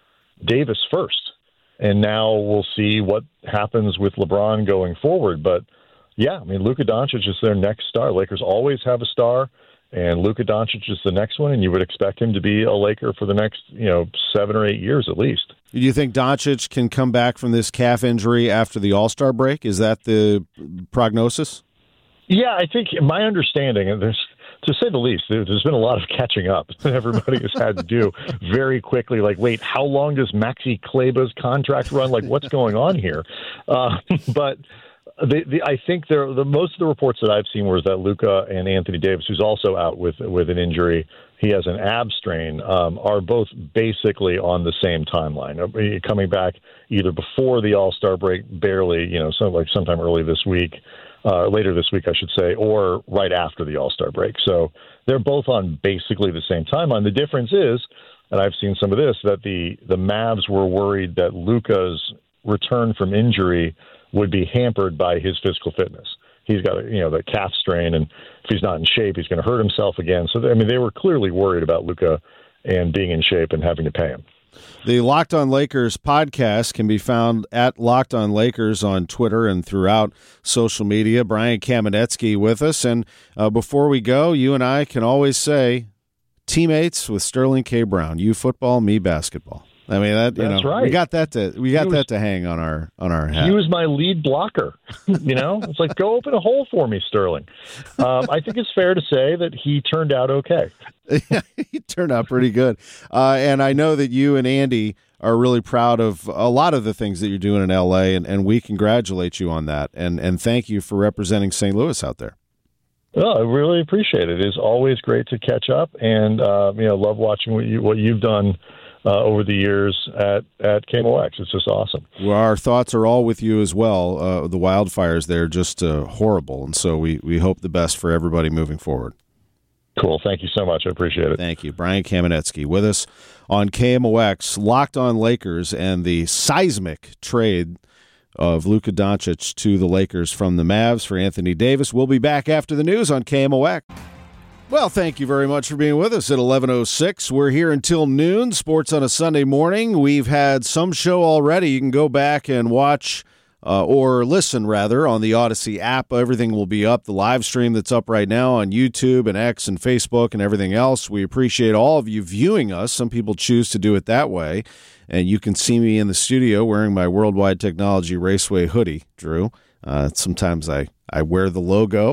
Davis first, and now we'll see what happens with LeBron going forward. But yeah, I mean, Luka Doncic is their next star. Lakers always have a star, and Luka Doncic is the next one, and you would expect him to be a Laker for the next, you know, seven or eight years at least. Do you think Doncic can come back from this calf injury after the All-Star break? Is that the prognosis? Yeah, I think my understanding, and there's, to say the least, there's been a lot of catching up that everybody has had to do very quickly. Like, wait, how long does Maxi Kleber's contract run? Like, what's going on here? Uh, but the, the, I think there, the most of the reports that I've seen was that Luka and Anthony Davis, who's also out with with an injury, he has an ab strain, um, are both basically on the same timeline, coming back either before the All-Star break, barely, you know, some, like sometime early this week, uh, later this week, I should say, or right after the All-Star break. So they're both on basically the same timeline. The difference is, and I've seen some of this, that the, the Mavs were worried that Luka's return from injury would be hampered by his physical fitness. He's got, a, you know, the calf strain, and if he's not in shape, he's going to hurt himself again. So, I mean, they were clearly worried about Luka and being in shape and having to pay him. The Locked On Lakers podcast can be found at Locked On Lakers on Twitter and throughout social media. Brian Kamenetsky with us. And uh, before we go, you and I can always say, teammates with Sterling K. Brown, you football, me basketball. I mean, that, you That's know, right. we got that to we got was, that to hang on our on our hat. He was my lead blocker. You know, it's like, go open a hole for me, Sterling. Um, I think it's fair to say that he turned out okay. Yeah, he turned out pretty good. Uh, and I know that you and Andy are really proud of a lot of the things that you're doing in L A, and, and we congratulate you on that. And and thank you for representing Saint Louis out there. Well, I really appreciate it. It's always great to catch up, and uh, you know, love watching what you what you've done Uh, over the years at, at K M O X. It's just awesome. Well, our thoughts are all with you as well. Uh, the wildfires there are just uh, horrible, and so we, we hope the best for everybody moving forward. Cool. Thank you so much. I appreciate it. Thank you. Brian Kamenetsky with us on K M O X, Locked On Lakers, and the seismic trade of Luka Doncic to the Lakers from the Mavs for Anthony Davis. We'll be back after the news on K M O X. Well, thank you very much for being with us at eleven oh six. We're here until noon, sports on a Sunday morning. We've had some show already. You can go back and watch uh, or listen, rather, on the Odyssey app. Everything will be up. The live stream that's up right now on YouTube and X and Facebook and everything else. We appreciate all of you viewing us. Some people choose to do it that way. And you can see me in the studio wearing my Worldwide Technology Raceway hoodie, Drew. Uh, sometimes I, I wear the logo.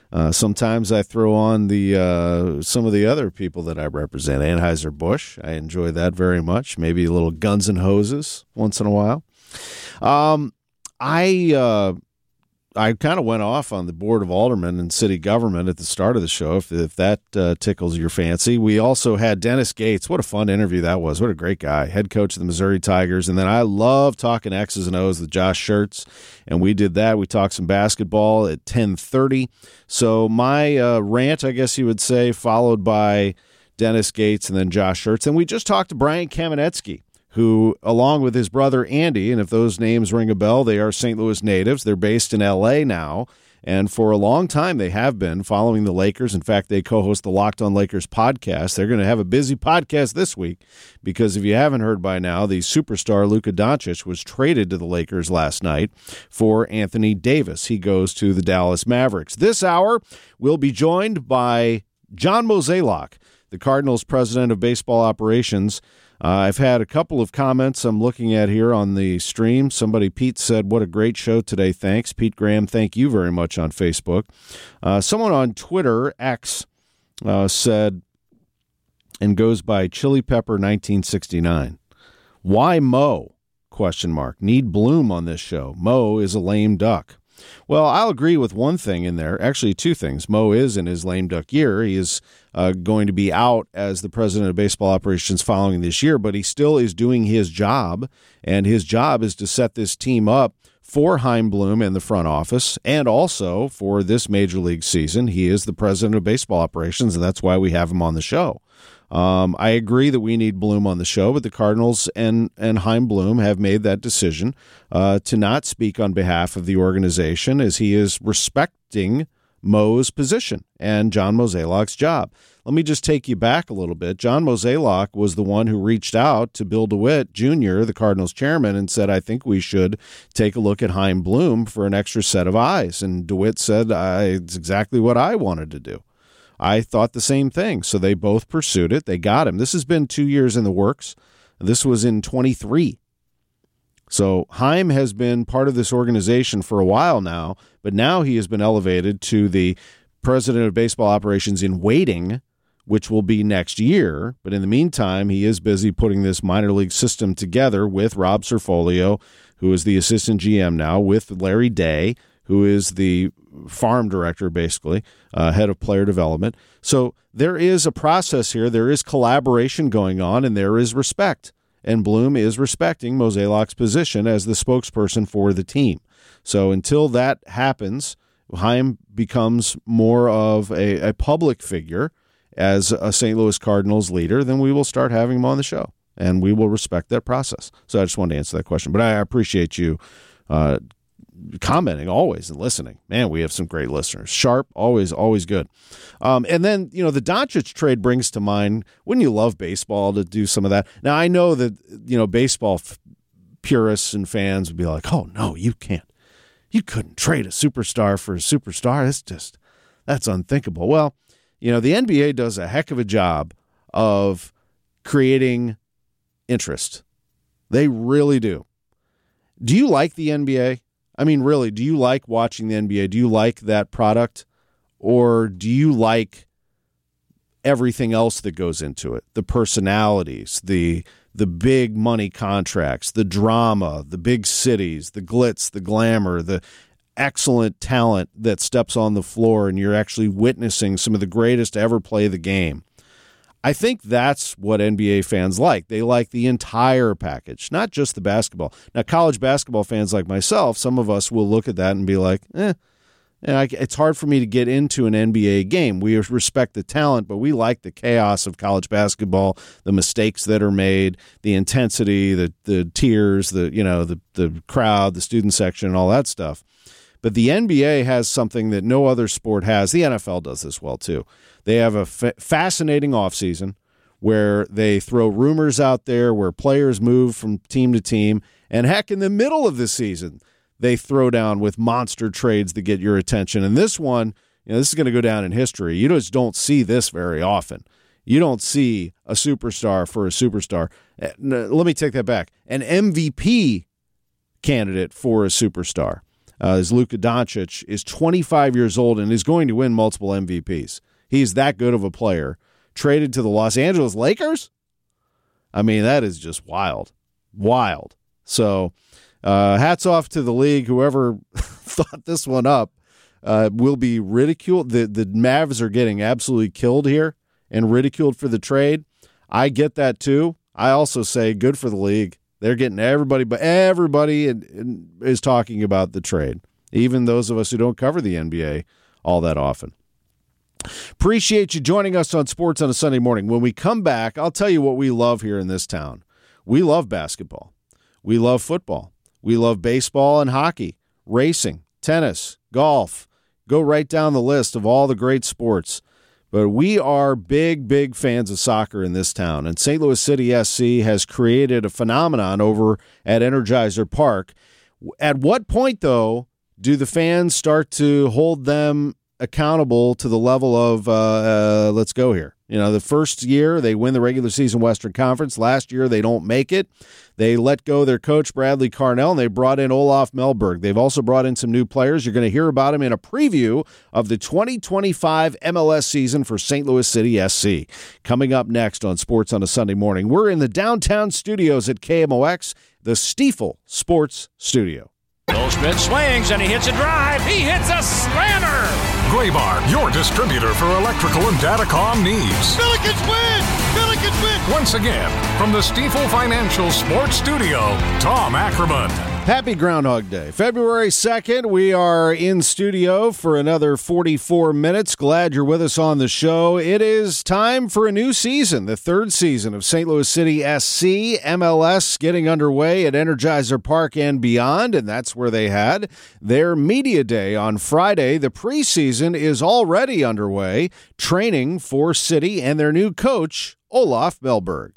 Uh, sometimes I throw on the uh, some of the other people that I represent. Anheuser-Busch, I enjoy that very much. Maybe a little Guns N' Hoses once in a while. Um, I uh, I kind of went off on the Board of Aldermen and city government at the start of the show, if, if that uh, tickles your fancy. We also had Dennis Gates. What a fun interview that was. What a great guy. Head coach of the Missouri Tigers. And then I love talking X's and O's with Josh Schertz, and we did that. We talked some basketball at ten thirty. So my uh, rant, I guess you would say, followed by Dennis Gates and then Josh Schertz. And we just talked to Brian Kamenetsky, who, along with his brother Andy, and if those names ring a bell, they are Saint Louis natives. They're based in L A now, and for a long time they have been following the Lakers. In fact, they co-host the Locked On Lakers podcast. They're going to have a busy podcast this week because if you haven't heard by now, the superstar Luka Doncic was traded to the Lakers last night for Anthony Davis. He goes to the Dallas Mavericks. This hour, we'll be joined by John Mozeliak, the Cardinals president of baseball operations. Uh, I've had a couple of comments I'm looking at here on the stream. Somebody, Pete, said, what a great show today. Thanks. Pete Graham, thank you very much on Facebook. Uh, someone on Twitter, X, uh, said, and goes by Chili Pepper nineteen sixty-nine. Why Mo? Question mark. Need Bloom on this show. Mo is a lame duck. Well, I'll agree with one thing in there. Actually, two things. Mo is in his lame duck year. He is uh, going to be out as the president of baseball operations following this year, but he still is doing his job, and his job is to set this team up for Chaim Bloom in the front office, and also for this major league season. He is the president of baseball operations, and that's why we have him on the show. Um, I agree that we need Bloom on the show, but the Cardinals and, and Chaim Bloom have made that decision uh, to not speak on behalf of the organization, as he is respecting Mo's position and John Mozeliak's job. Let me just take you back a little bit. John Mozeliak was the one who reached out to Bill DeWitt Junior, the Cardinals chairman, and said, I think we should take a look at Chaim Bloom for an extra set of eyes. And DeWitt said, I, it's exactly what I wanted to do. I thought the same thing. So they both pursued it. They got him. This has been two years in the works. This was in twenty-three. So Chaim has been part of this organization for a while now, but now he has been elevated to the president of baseball operations in waiting, which will be next year. But in the meantime, he is busy putting this minor league system together with Rob Cerfolio, who is the assistant G M now, with Larry Day, who is the farm director, basically, uh, head of player development. So there is a process here. There is collaboration going on, and there is respect. And Bloom is respecting Mozeliak's position as the spokesperson for the team. So until that happens, Chaim becomes more of a, a public figure as a Saint Louis Cardinals leader, then we will start having him on the show, and we will respect that process. So I just wanted to answer that question. But I appreciate you uh, commenting always and listening. Man, we have some great listeners. Sharp, always, always good. Um, and then, you know, the Doncic trade brings to mind, wouldn't you love baseball to do some of that? Now, I know that, you know, baseball f- purists and fans would be like, oh, no, you can't. You couldn't trade a superstar for a superstar. That's just, that's unthinkable. Well, you know, the N B A does a heck of a job of creating interest. They really do. Do you like the N B A? I mean, really, do you like watching the N B A? Do you like that product? Or do you like everything else that goes into it? The personalities, the the big money contracts, the drama, the big cities, the glitz, the glamour, the excellent talent that steps on the floor, and you're actually witnessing some of the greatest to ever play the game. I think that's what N B A fans like. They like the entire package, not just the basketball. Now, college basketball fans like myself, some of us will look at that and be like, eh, it's hard for me to get into an N B A game. We respect the talent, but we like the chaos of college basketball, the mistakes that are made, the intensity, the the tears, the you know the the crowd, the student section, and all that stuff. But the N B A has something that no other sport has. The N F L does this well, too. They have a fa- fascinating offseason where they throw rumors out there, where players move from team to team. And heck, in the middle of the season, they throw down with monster trades that get your attention. And this one, you know, this is going to go down in history. You just don't see this very often. You don't see a superstar for a superstar. Let me take that back. An M V P candidate for a superstar. uh, is Luka Doncic, is twenty-five years old and is going to win multiple M V Ps. He's that good of a player. Traded to the Los Angeles Lakers? I mean, that is just wild. Wild. So uh, hats off to the league. Whoever thought this one up uh, will be ridiculed. The, the Mavs are getting absolutely killed here and ridiculed for the trade. I get that too. I also say good for the league. They're getting everybody, but everybody is talking about the trade, even those of us who don't cover the N B A all that often. Appreciate you joining us on Sports on a Sunday morning. When we come back, I'll tell you what we love here in this town. We love basketball. We love football. We love baseball and hockey, racing, tennis, golf. Go right down the list of all the great sports. But we are big, big fans of soccer in this town. And Saint Louis City S C has created a phenomenon over at Energizer Park. At what point, though, do the fans start to hold them accountable to the level of uh, uh, let's go here? You know, the first year they win the regular season Western Conference. Last year they don't make it. They let go their coach, Bradley Carnell, and they brought in Olaf Melberg. They've also brought in some new players. You're going to hear about them in a preview of the twenty twenty-five M L S season for Saint Louis City S C. Coming up next on Sports on a Sunday Morning, we're in the downtown studios at K M O X, the Stiefel Sports Studio. Goldschmidt swings and he hits a drive. He hits a slammer. Graybar, your distributor for electrical and datacom needs. Billikens win! Billikens win! Once again, from the Stiefel Financial Sports Studio, Tom Ackerman. Happy Groundhog Day. February second, we are in studio for another forty-four minutes. Glad you're with us on the show. It is time for a new season, the third season of Saint Louis City S C. M L S getting underway at Energizer Park and beyond, and that's where they had their media day on Friday. The preseason is already underway, training for City and their new coach, Olaf Melberg.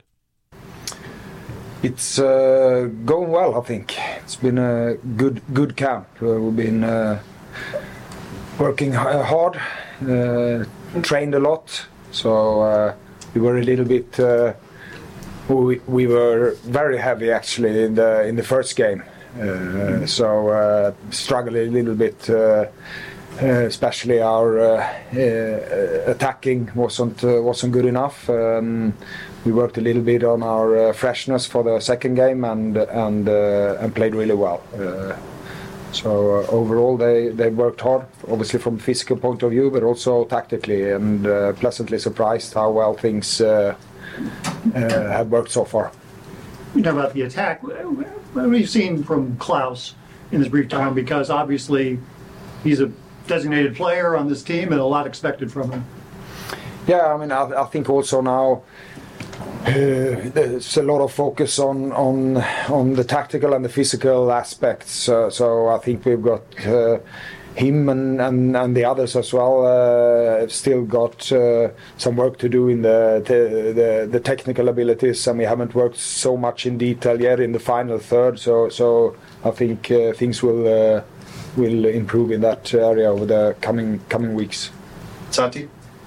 It's uh, going well, I think. It's been a good good camp. Uh, we've been uh, working hard, uh, trained a lot. So uh, we were a little bit. Uh, we we were very heavy actually in the in the first game. Uh, so uh, struggled a little bit. Uh, Uh, especially our uh, uh, attacking wasn't uh, wasn't good enough. Um, we worked a little bit on our uh, freshness for the second game and and uh, and played really well. Uh, so uh, overall, they they worked hard, obviously from a physical point of view, but also tactically, and uh, pleasantly surprised how well things uh, uh, have worked so far. You talk about the attack. What have you seen from Klaus in this brief time? Because obviously, he's a designated player on this team and a lot expected from him. Yeah, I mean, I, I think also now uh, there's a lot of focus on on on the tactical and the physical aspects. Uh, so I think we've got uh, him and, and, and the others as well. Uh, still got uh, some work to do in the, the the the technical abilities, and we haven't worked so much in detail yet in the final third. So so I think uh, things will. Uh, will improve in that area over the coming coming weeks. Santi?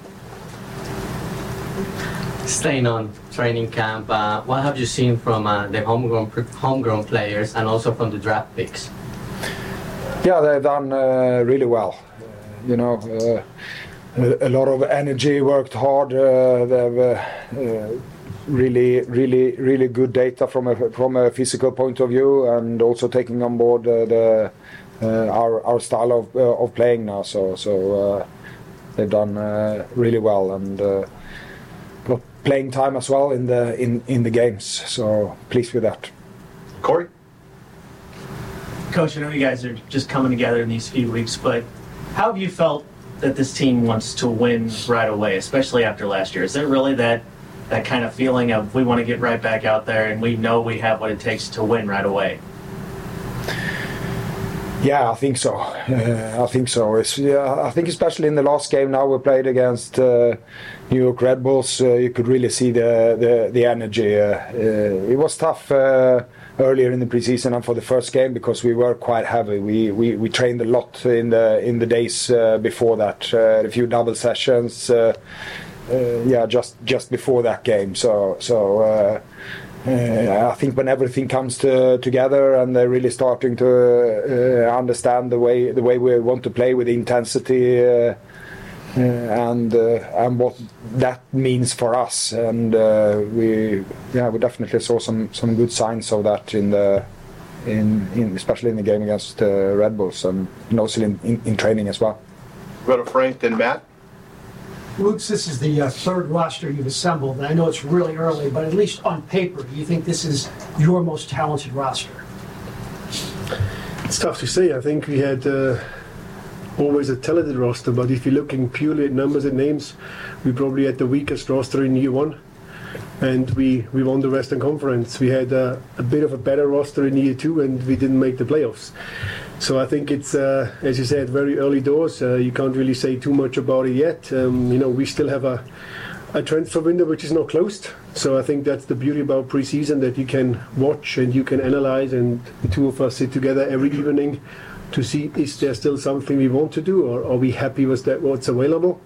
Staying on training camp, uh, what have you seen from uh, the homegrown homegrown players and also from the draft picks? Yeah, they've done uh, really well. Uh, you know, uh, a, a lot of energy, worked hard. Uh, they've uh, uh, really, really, really good data from a from a physical point of view, and also taking on board uh, the. Uh, our our style of uh, of playing now, so so uh, they've done uh, really well, and uh, got playing time as well in the in, in the games. So pleased with that. Corey, Coach, I know you guys are just coming together in these few weeks, but how have you felt that this team wants to win right away, especially after last year? Is there really that that kind of feeling of we want to get right back out there and we know we have what it takes to win right away? Yeah, I think so. Uh, I think so. It's, yeah, I think especially in the last game now we played against uh, New York Red Bulls, uh, you could really see the the, the energy. Uh, uh, it was tough uh, earlier in the preseason and for the first game because we were quite heavy. We we, we trained a lot in the in the days uh, before that. Uh, a few double sessions. Uh, uh, yeah, just just before that game. So so. Uh, uh, I think when everything comes to, together and they're really starting to uh, understand the way the way we want to play with intensity uh, uh, and uh, and what that means for us, and uh, we yeah we definitely saw some some good signs of that in the in, in especially in the game against uh, Red Bulls, and also in, in, in training as well. Go to Frank, then Matt. Luke, this is the uh, third roster you've assembled, and I know it's really early, but at least on paper, do you think this is your most talented roster? It's tough to say. I think we had uh, always a talented roster, but if you're looking purely at numbers and names, we probably had the weakest roster in year one, and we, we won the Western Conference. We had uh, a bit of a better roster in year two, and we didn't make the playoffs. So I think it's, uh, as you said, very early doors. Uh, you can't really say too much about it yet. Um, you know, we still have a, a transfer window which is not closed. So I think that's the beauty about preseason, that you can watch and you can analyze, and the two of us sit together every evening to see, is there still something we want to do, or are we happy with that what's available?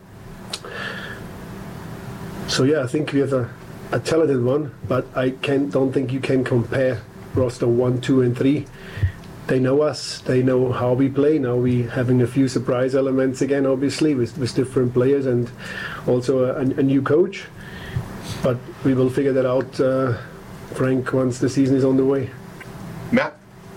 So yeah, I think we have a, a talented one, but I can don't think you can compare roster one, two, and three. They know us, they know how we play. Now we having a few surprise elements again, obviously, with, with different players and also a, a new coach. But we will figure that out, uh, Frank, once the season is on the way. Matt?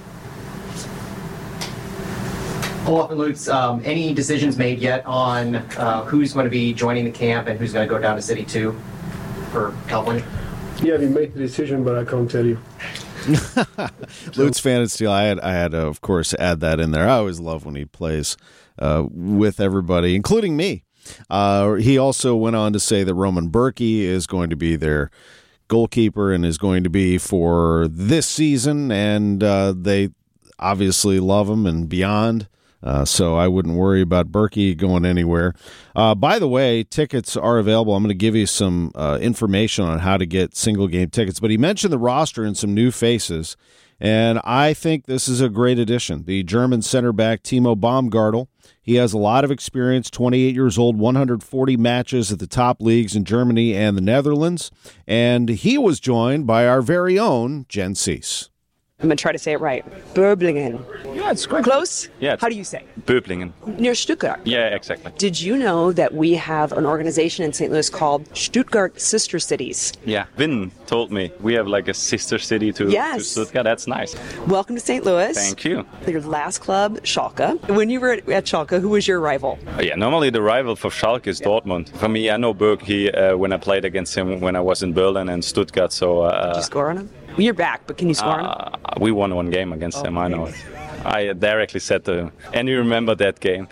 Olaf and Lutz, um, any decisions made yet on uh, who's going to be joining the camp and who's going to go down to City two for California? Yeah, we made the decision, but I can't tell you. Lutz Pfannenstiel, I had, I had to, of course, add that in there. I always love when he plays uh, with everybody, including me. Uh, he also went on to say that Roman Berkey is going to be their goalkeeper and is going to be for this season, and uh, they obviously love him and beyond. Uh, so I wouldn't worry about Berkey going anywhere. Uh, by the way, tickets are available. I'm going to give you some uh, information on how to get single-game tickets. But he mentioned the roster and some new faces, and I think this is a great addition. The German center back, Timo Baumgartel. He has a lot of experience, twenty-eight years old, one hundred forty matches at the top leagues in Germany and the Netherlands. And he was joined by our very own Jen Cease. I'm going to try to say it right. Böblingen. Yeah, it's quite close. Yeah. How do you say? Böblingen. Near Stuttgart. Yeah, exactly. Did you know that we have an organization in Saint Louis called Stuttgart Sister Cities? Yeah, Vin told me we have like a sister city to, yes. to Stuttgart. That's nice. Welcome to Saint Louis. Thank you. Your last club, Schalke. When you were at, at Schalke, who was your rival? Uh, yeah, normally the rival for Schalke is yeah. Dortmund. For me, I know Berkey uh, when I played against him when I was in Berlin and Stuttgart. So uh, did you score on him? Well, you're back, but can you score uh, him? We won one game against oh, him, I know it. I directly said to him, and you remember that game.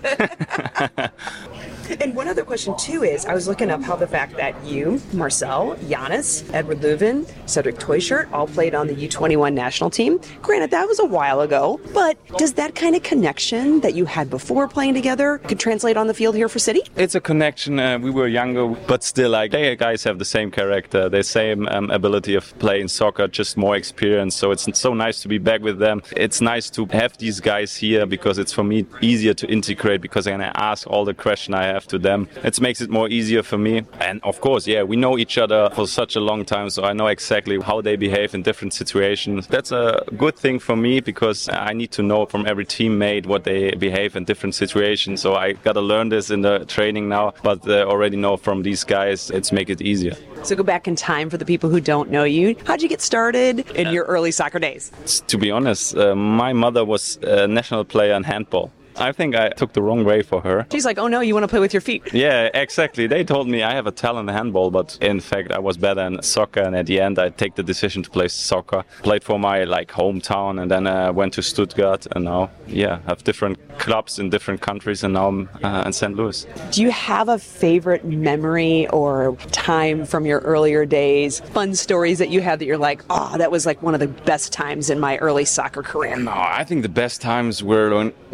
And one other question, too, is I was looking up how the fact that you, Marcel, Giannis, Edward Leuven, Cedric Teuchert all played on the U twenty-one national team. Granted, that was a while ago, but does that kind of connection that you had before playing together could translate on the field here for City? It's a connection. Uh, we were younger, but still, like, they guys have the same character, the same um, ability of playing soccer, just more experience. So it's so nice to be back with them. It's nice to have these guys here because it's, for me, easier to integrate because I can ask all the questions I have to them. It makes it more easier for me. And of course, yeah, we know each other for such a long time, so I know exactly how they behave in different situations. That's a good thing for me because I need to know from every teammate what they behave in different situations. So I got to learn this in the training now, but uh, already know from these guys, it's make it easier. So go back in time for the people who don't know you. How'd you get started in your early soccer days? To be honest, uh, my mother was a national player in handball. I think I took the wrong way for her. She's like, oh no, you want to play with your feet. Yeah, exactly. They told me I have a talent in handball, but in fact I was better in soccer, and at the end I take the decision to play soccer. Played for my like hometown, and then I uh, went to Stuttgart, and now, yeah, have different clubs in different countries, and now I'm uh, in Saint Louis. Do you have a favorite memory or time from your earlier days, fun stories that you have that you're like, oh, that was like one of the best times in my early soccer career? No, I think the best times were when, when we were in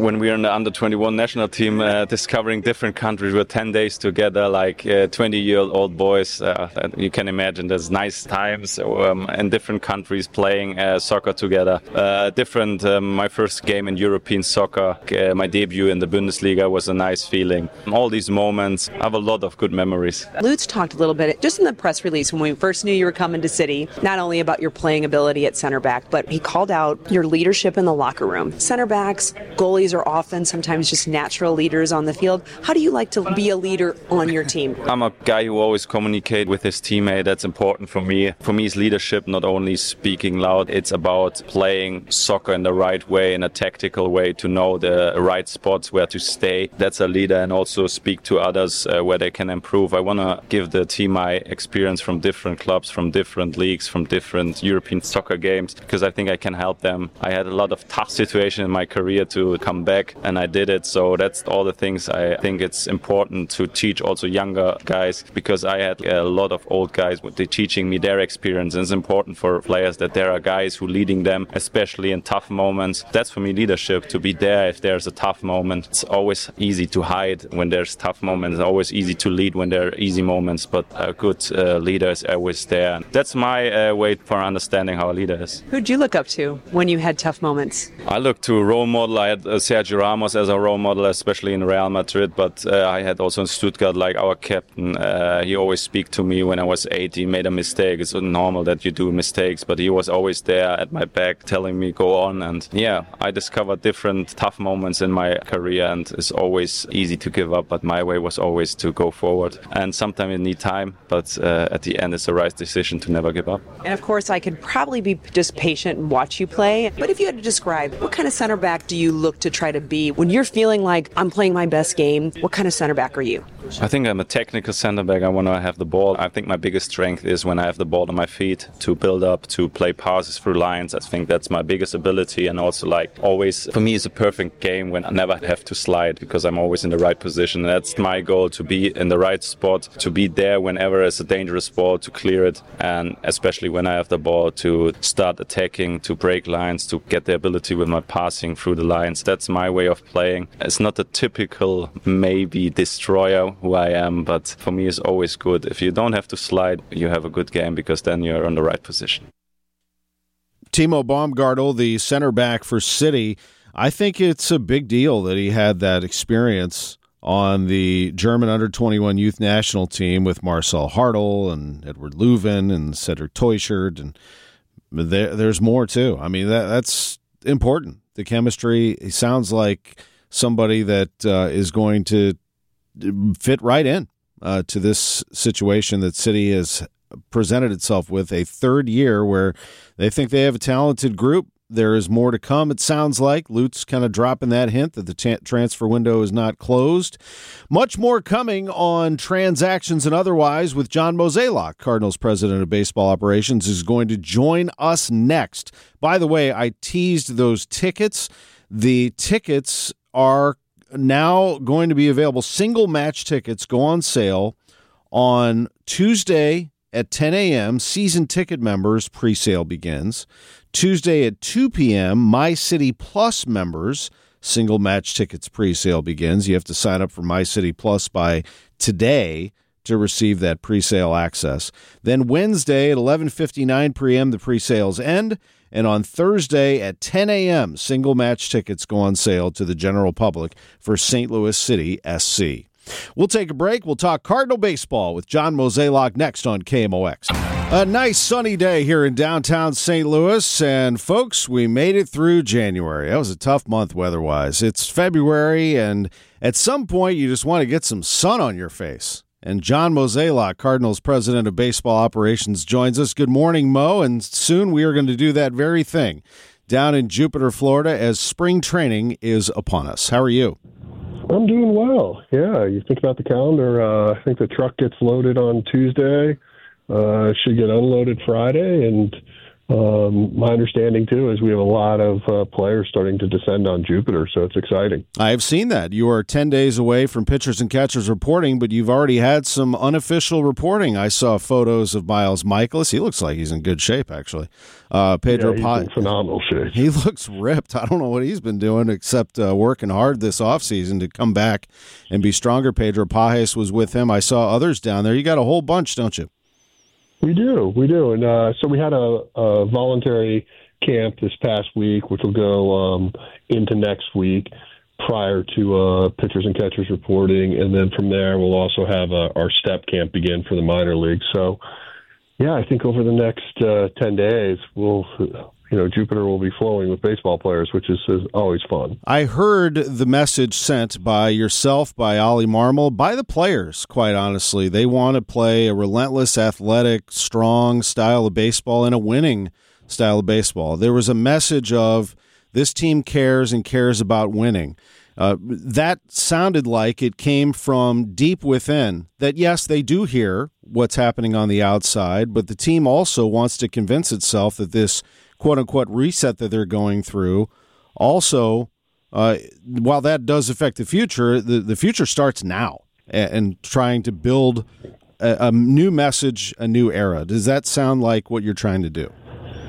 the under twenty-one national team, uh, discovering different countries. We're ten days together, like uh, twenty-year-old boys. Uh, you can imagine there's nice times um, in different countries playing uh, soccer together. Uh, different, um, my first game in European soccer, uh, my debut in the Bundesliga was a nice feeling. All these moments, I have a lot of good memories. Lutz talked a little bit, just in the press release when we first knew you were coming to City, not only about your playing ability at center back, but he called out your leadership in the locker room. Center backs, goalies are often sometimes just natural leaders on the field. How do you like to be a leader on your team? I'm a guy who always communicates with his teammate. That's important for me. For me, it's leadership, not only speaking loud. It's about playing soccer in the right way, in a tactical way, to know the right spots where to stay. That's a leader, and also speak to others uh, where they can improve. I want to give the team my experience from different clubs, from different leagues, from different European soccer games, because I think I can help them. I had a lot of tough situations in my career to come back, and I did it. So that's all the things I think it's important to teach also younger guys, because I had a lot of old guys teaching me their experience. And it's important for players that there are guys who leading them, especially in tough moments. That's for me leadership, to be there if there's a tough moment. It's always easy to hide when there's tough moments. It's always easy to lead when there are easy moments, but a good uh, leader is always there. That's my uh, way for understanding how a leader is. Who'd you look up to when you had tough moments? I looked to a role model. I had uh, Sergio Ramos as a role model, especially in Real Madrid, but uh, I had also in Stuttgart, like our captain. Uh, he always speak to me when I was eight. He made a mistake. It's normal that you do mistakes, but he was always there at my back telling me go on. And yeah, I discovered different tough moments in my career, and it's always easy to give up, but my way was always to go forward. And sometimes you need time, but uh, at the end it's the right decision to never give up. And of course, I could probably be just patient and watch you play, but if you had to describe, what kind of center back do you look to try to be when you're feeling like I'm playing my best game? What kind of center back are you? I think I'm a technical center back. I want to have the ball. I think my biggest strength is when I have the ball on my feet, to build up, to play passes through lines. I think that's my biggest ability, and also like always, for me, it's a perfect game when I never have to slide, because I'm always in the right position. That's my goal, to be in the right spot, to be there whenever it's a dangerous ball, to clear it, and especially when I have the ball, to start attacking, to break lines, to get the ability with my passing through the lines. That's my way of playing. It's not a typical maybe destroyer who I am, but for me it's always good. If you don't have to slide, you have a good game, because then you're on the right position. Timo Baumgartel, the center back for City, I think it's a big deal that he had that experience on the German under twenty-one youth national team with Marcel Hartl and Edward Leuven and Cedric Teuchert, and there, there's more too. I mean, that, that's important. The chemistry, he sounds like somebody that uh, is going to fit right in uh, to this situation that City has presented itself with, a third year where they think they have a talented group. There is more to come, it sounds like. Lutz kind of dropping that hint that the t- transfer window is not closed. Much more coming on transactions and otherwise with John Mozeliak, Cardinals president of baseball operations, is going to join us next. By the way, I teased those tickets. The tickets are now going to be available. Single match tickets go on sale on Tuesday at ten a.m. Season ticket members pre-sale begins. Tuesday at two p.m., My City Plus members, single match tickets pre-sale begins. You have to sign up for My City Plus by today to receive that pre-sale access. Then Wednesday at eleven fifty-nine p.m., the pre-sales end. And on Thursday at ten a.m., single match tickets go on sale to the general public for Saint Louis City S C. We'll take a break. We'll talk Cardinal baseball with John Mozeliak next on K M O X. A nice sunny day here in downtown Saint Louis, and folks, we made it through January. That was a tough month weather-wise. It's February, and at some point you just want to get some sun on your face. And John Mozeliak, Cardinals president of baseball operations, joins us. Good morning, Mo, and soon we are going to do that very thing down in Jupiter, Florida, as spring training is upon us. How are you? I'm doing well. Yeah, you think about the calendar. Uh, I think the truck gets loaded on Tuesday. Uh, should get unloaded Friday, and um, my understanding, too, is we have a lot of uh, players starting to descend on Jupiter, so it's exciting. I have seen that. You are ten days away from pitchers and catchers reporting, but you've already had some unofficial reporting. I saw photos of Miles Michaelis. He looks like he's in good shape, actually. Uh, Pedro yeah, he's Pa- in phenomenal shape. He looks ripped. I don't know what he's been doing except uh, working hard this offseason to come back and be stronger. Pedro Pajes was with him. I saw others down there. You got a whole bunch, don't you? We do, we do. And uh, so we had a, a voluntary camp this past week, which will go um, into next week prior to uh, pitchers and catchers reporting. And then from there, we'll also have uh, our step camp begin for the minor leagues. So, yeah, I think over the next uh, ten days, we'll, you know, Jupiter will be flowing with baseball players, which is, is always fun. I heard the message sent by yourself, by Ollie Marmol, by the players, quite honestly. They want to play a relentless, athletic, strong style of baseball and a winning style of baseball. There was a message of this team cares and cares about winning. Uh, that sounded like it came from deep within, that yes, they do hear what's happening on the outside, but the team also wants to convince itself that this quote-unquote reset that they're going through also, uh, while that does affect the future, the, the future starts now and, and trying to build a, a new message, a new era. Does that sound like what you're trying to do?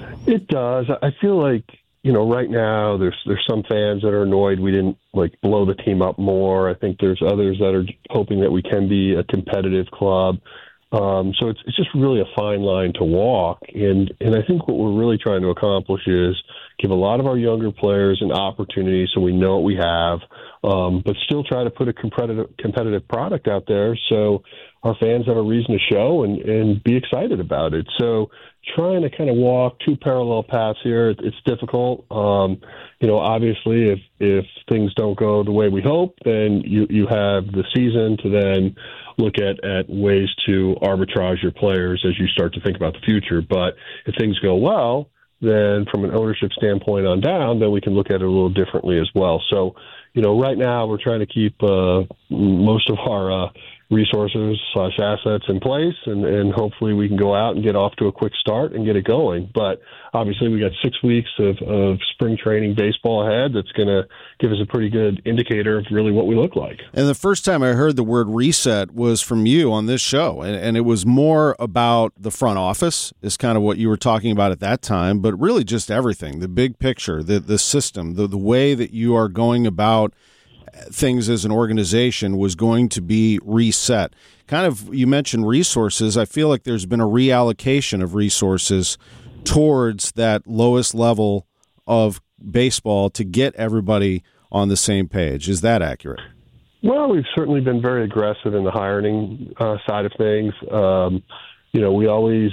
It does. I feel like, you know, right now there's there's some fans that are annoyed we didn't, like, blow the team up more. I think there's others that are hoping that we can be a competitive club. Um, so it's it's just really a fine line to walk, and and I think what we're really trying to accomplish is give a lot of our younger players an opportunity, so we know what we have, um, but still try to put a competitive competitive product out there, so our fans have a reason to show and and be excited about it. So trying to kind of walk two parallel paths here, it, it's difficult. Um, you know, obviously, if if things don't go the way we hope, then you you have the season to then look at, at ways to arbitrage your players as you start to think about the future. But if things go well, then from an ownership standpoint on down, then we can look at it a little differently as well. So, you know, right now we're trying to keep uh, most of our uh, resources slash assets in place, and, and hopefully we can go out and get off to a quick start and get it going. But obviously we got six weeks of, of spring training baseball ahead that's going to give us a pretty good indicator of really what we look like. And the first time I heard the word reset was from you on this show, and, and it was more about the front office is kind of what you were talking about at that time, but really just everything, the big picture, the, the system, the, the way that you are going about things as an organization was going to be reset. Kind of, you mentioned resources. I feel like there's been a reallocation of resources towards that lowest level of baseball to get everybody on the same page. Is that accurate? Well, we've certainly been very aggressive in the hiring uh, side of things. Um, you know, we always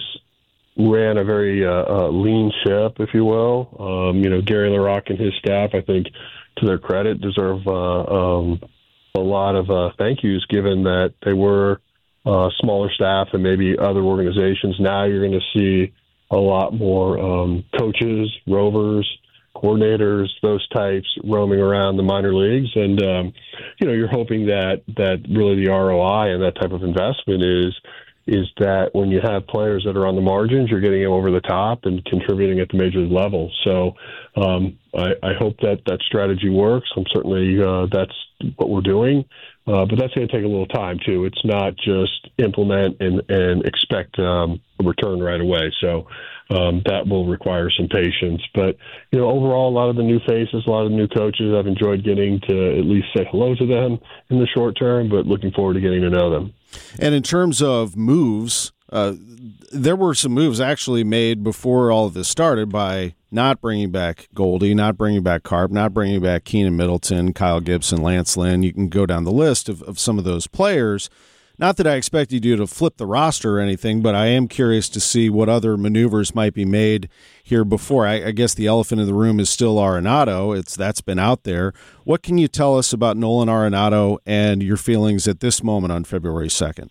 ran a very uh, uh, lean ship, if you will. Um, you know, Gary LaRocque and his staff, I think, to their credit, deserve uh, um, a lot of uh, thank yous, given that they were uh, smaller staff than maybe other organizations. Now you're going to see a lot more um, coaches, rovers, coordinators, those types roaming around the minor leagues. And, um, you know, you're hoping that, that really the R O I and that type of investment is is that when you have players that are on the margins, you're getting them over the top and contributing at the major league level. So um, I, I hope that that strategy works. I'm certainly uh, that's what we're doing, uh, but that's going to take a little time too. It's not just implement and, and expect um, a return right away. So um, that will require some patience. But you know, overall, a lot of the new faces, a lot of the new coaches, I've enjoyed getting to at least say hello to them in the short term, but looking forward to getting to know them. And in terms of moves, uh, there were some moves actually made before all of this started by not bringing back Goldie, not bringing back Carp, not bringing back Keenan Middleton, Kyle Gibson, Lance Lynn. You can go down the list of, of some of those players. Not that I expected you to flip the roster or anything, but I am curious to see what other maneuvers might be made here before. I, I guess the elephant in the room is still Arenado. It's that's been out there. What can you tell us about Nolan Arenado and your feelings at this moment on February second?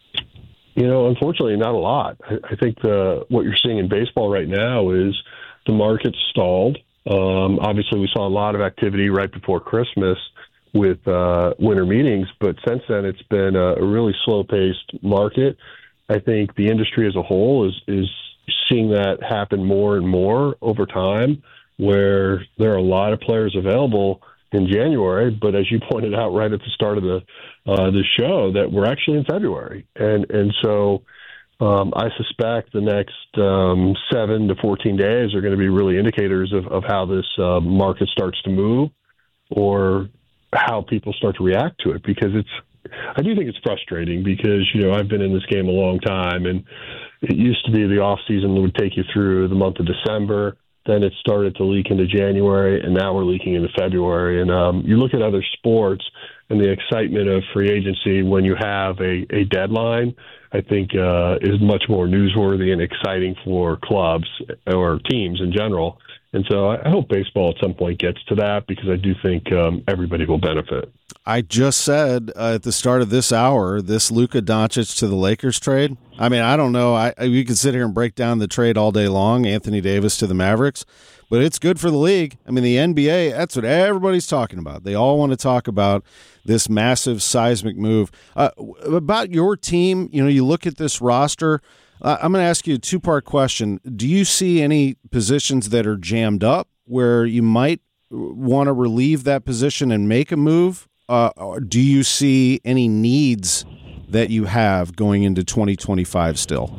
You know, unfortunately, not a lot. I, I think the, what you're seeing in baseball right now is the market's stalled. Um, obviously, we saw a lot of activity right before Christmas with uh, winter meetings, but since then it's been a, a really slow-paced market. I think the industry as a whole is is seeing that happen more and more over time, where there are a lot of players available in January, but as you pointed out right at the start of the uh, the show, that we're actually in February, and and so um, I suspect the next um, seven to fourteen days are going to be really indicators of, of how this uh, market starts to move, or how people start to react to it. Because it's, I do think it's frustrating, because you know I've been in this game a long time, and it used to be the off season would take you through the month of December. Then it started to leak into January, and now we're leaking into February. And um, you look at other sports and the excitement of free agency when you have a, a deadline, I think uh, is much more newsworthy and exciting for clubs or teams in general. And so I hope baseball at some point gets to that, because I do think um, everybody will benefit. I just said uh, at the start of this hour, this Luka Doncic to the Lakers trade. I mean, I don't know. I, I we could sit here and break down the trade all day long, Anthony Davis to the Mavericks, but it's good for the league. I mean, the N B A, that's what everybody's talking about. They all want to talk about this massive seismic move. Uh, about your team, you know, you look at this roster. Uh, I'm going to ask you a two-part question. Do you see any positions that are jammed up where you might want to relieve that position and make a move? Uh, or do you see any needs that you have going into twenty twenty-five still?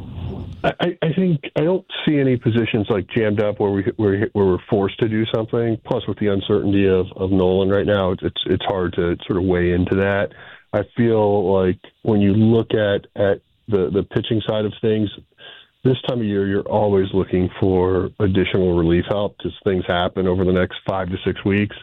I, I think I don't see any positions like jammed up where we where, where we're forced to do something. Plus, with the uncertainty of, of Nolan right now, it's it's hard to sort of weigh into that. I feel like when you look at at the the pitching side of things, this time of year you're always looking for additional relief help, because things happen over the next five to six weeks.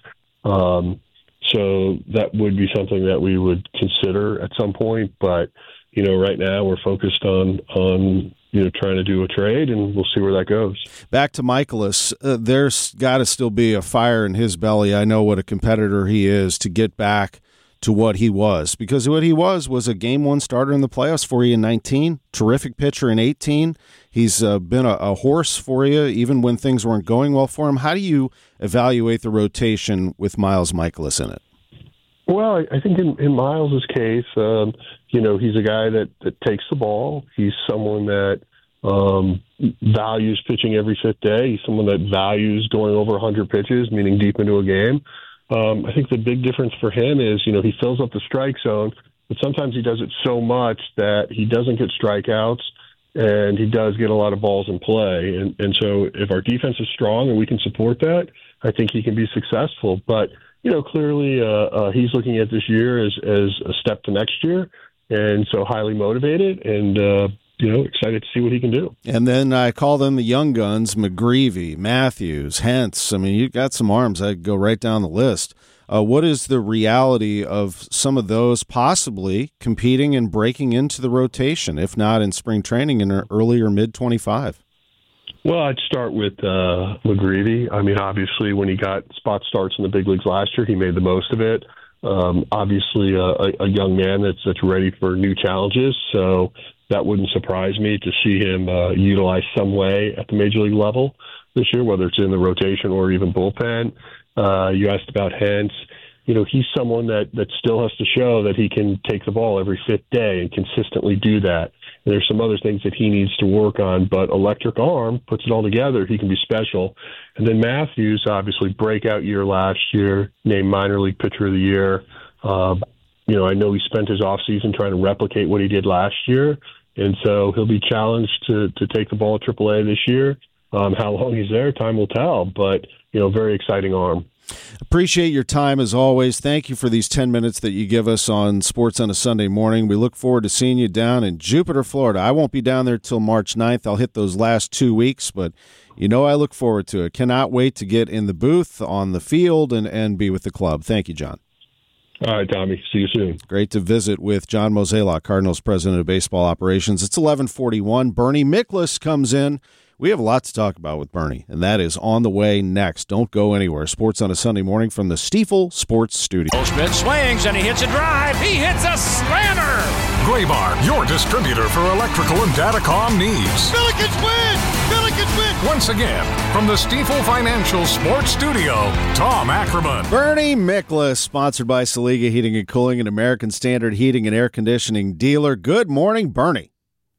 Um, So that would be something that we would consider at some point. But, you know, right now we're focused on, on you know, trying to do a trade, and we'll see where that goes. Back to Michaelis, uh, there's got to still be a fire in his belly. I know what a competitor he is to get back to what he was, because what he was was a game one starter in the playoffs for you in nineteen, terrific pitcher in eighteen. He's uh, been a, a horse for you even when things weren't going well for him. How do you evaluate the rotation with Miles Michaelis in it? Well, I, I think in, in Miles' case, um, you know, he's a guy that, that takes the ball. He's someone that um, values pitching every fifth day. He's someone that values going over one hundred pitches, meaning deep into a game. Um, I think the big difference for him is, you know, he fills up the strike zone, but sometimes he does it so much that he doesn't get strikeouts, and he does get a lot of balls in play. And, and so if our defense is strong and we can support that, I think he can be successful. But, you know, clearly uh, uh, he's looking at this year as, as a step to next year, and so highly motivated and, uh, you know, excited to see what he can do. And then I call them the young guns, McGreevy, Matthews, Hentz. I mean, you've got some arms. I'd go right down the list. Uh, what is the reality of some of those possibly competing and breaking into the rotation, if not in spring training in early or mid twenty-five? Well, I'd start with uh, McGreevy. I mean, obviously, when he got spot starts in the big leagues last year, he made the most of it. Um, obviously, uh, a, a young man that's that's ready for new challenges. So that wouldn't surprise me to see him uh, utilized some way at the major league level this year, whether it's in the rotation or even bullpen. Uh, you asked about Hentz. You know, he's someone that, that still has to show that he can take the ball every fifth day and consistently do that. And there's some other things that he needs to work on, but electric arm puts it all together. He can be special. And then Matthews, obviously breakout year last year, named minor league pitcher of the year. Uh, you know, I know he spent his offseason trying to replicate what he did last year. And so he'll be challenged to, to take the ball at triple A this year. Um, how long he's there, time will tell. But, you know, very exciting arm. Appreciate your time as always. Thank you for these ten minutes that you give us on Sports on a Sunday Morning. We look forward to seeing you down in Jupiter, Florida. I won't be down there till March ninth. I'll hit those last two weeks, but you know I look forward to it. Cannot wait to get in the booth, on the field, and, and be with the club. Thank you, John. All right, Tommy. See you soon. Great to visit with John Mozeliak, Cardinals President of Baseball Operations. It's eleven forty-one. Bernie Miklasz comes in. We have a lot to talk about with Bernie, and that is on the way next. Don't go anywhere. Sports on a Sunday Morning from the Stifel Sports Studio. Goldschmidt swings, and he hits a drive. He hits a slammer. Graybar, your distributor for electrical and datacom needs. Billikens win! Billikens win! Once again, from the Stifel Financial Sports Studio, Tom Ackerman. Bernie Miklasz, sponsored by Saliga Heating and Cooling, an American Standard heating and air conditioning dealer. Good morning, Bernie.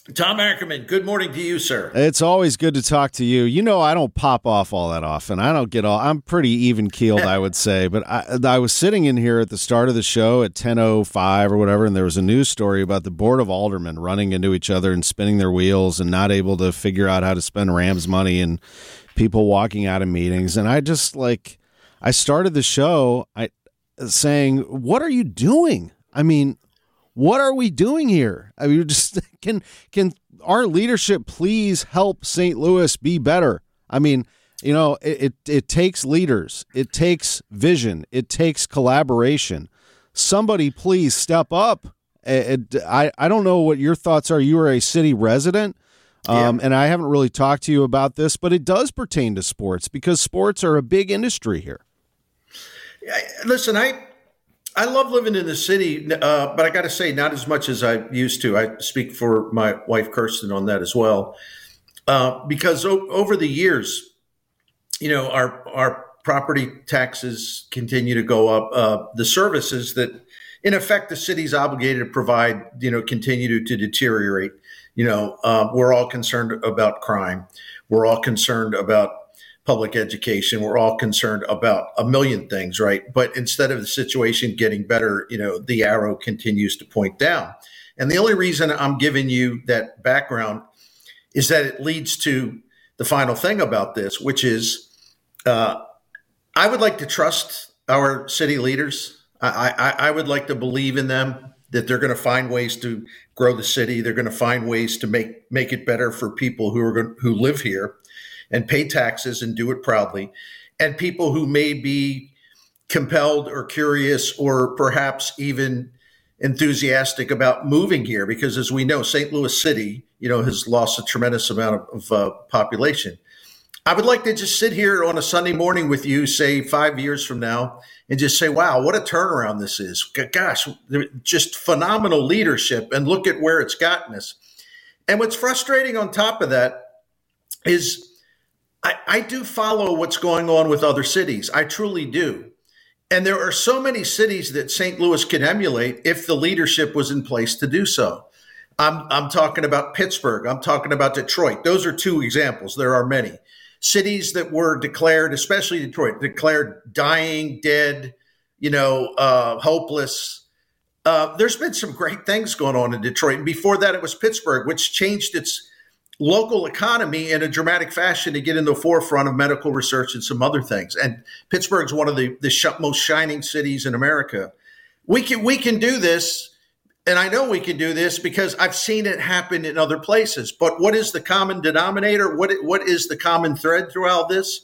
Tom Ackerman, good morning to you, sir. It's always good to talk to you. You know, I don't pop off all that often. I don't get all, I'm pretty even keeled, I would say. But I, I was sitting in here at the start of the show at ten oh five or whatever, and there was a news story about the Board of Aldermen running into each other and spinning their wheels and not able to figure out how to spend Rams money and people walking out of meetings. And I just like, I started the show I saying, what are you doing? I mean, what are we doing here? I mean, just can can our leadership please help Saint Louis be better? I mean, you know, it, it it takes leaders, it takes vision, it takes collaboration. Somebody please step up. It, it, I I don't know what your thoughts are. You are a city resident, um, yeah. and I haven't really talked to you about this, but it does pertain to sports because sports are a big industry here. Listen, I. I love living in the city, uh, but I got to say, not as much as I used to. I speak for my wife, Kirsten, on that as well. Uh, because o- over the years, you know, our our property taxes continue to go up. Uh, the services that, in effect, the city's obligated to provide, you know, continue to, to deteriorate. You know, uh, we're all concerned about crime. We're all concerned about public education. We're all concerned about a million things, right? But instead of the situation getting better, you know, the arrow continues to point down. And the only reason I'm giving you that background is that it leads to the final thing about this, which is uh, I would like to trust our city leaders. I, I, I would like to believe in them, that they're going to find ways to grow the city. They're going to find ways to make make it better for people who are going, who live here and pay taxes and do it proudly, and people who may be compelled or curious or perhaps even enthusiastic about moving here, because as we know, Saint Louis City, you know, has lost a tremendous amount of, of uh, population. I would like to just sit here on a Sunday morning with you, say five years from now, and just say, wow, what a turnaround this is. Gosh, just phenomenal leadership, and look at where it's gotten us. And what's frustrating on top of that is I, I do follow what's going on with other cities. I truly do. And there are so many cities that Saint Louis could emulate if the leadership was in place to do so. I'm, I'm talking about Pittsburgh. I'm talking about Detroit. Those are two examples. There are many cities that were declared, especially Detroit, declared dying, dead, you know, uh, hopeless. Uh, there's been some great things going on in Detroit. And before that, it was Pittsburgh, which changed its local economy in a dramatic fashion to get in the forefront of medical research and some other things. And Pittsburgh's one of the, the sh- most shining cities in America. We can we can do this, and I know we can do this because I've seen it happen in other places. But what is the common denominator? What what is the common thread throughout this?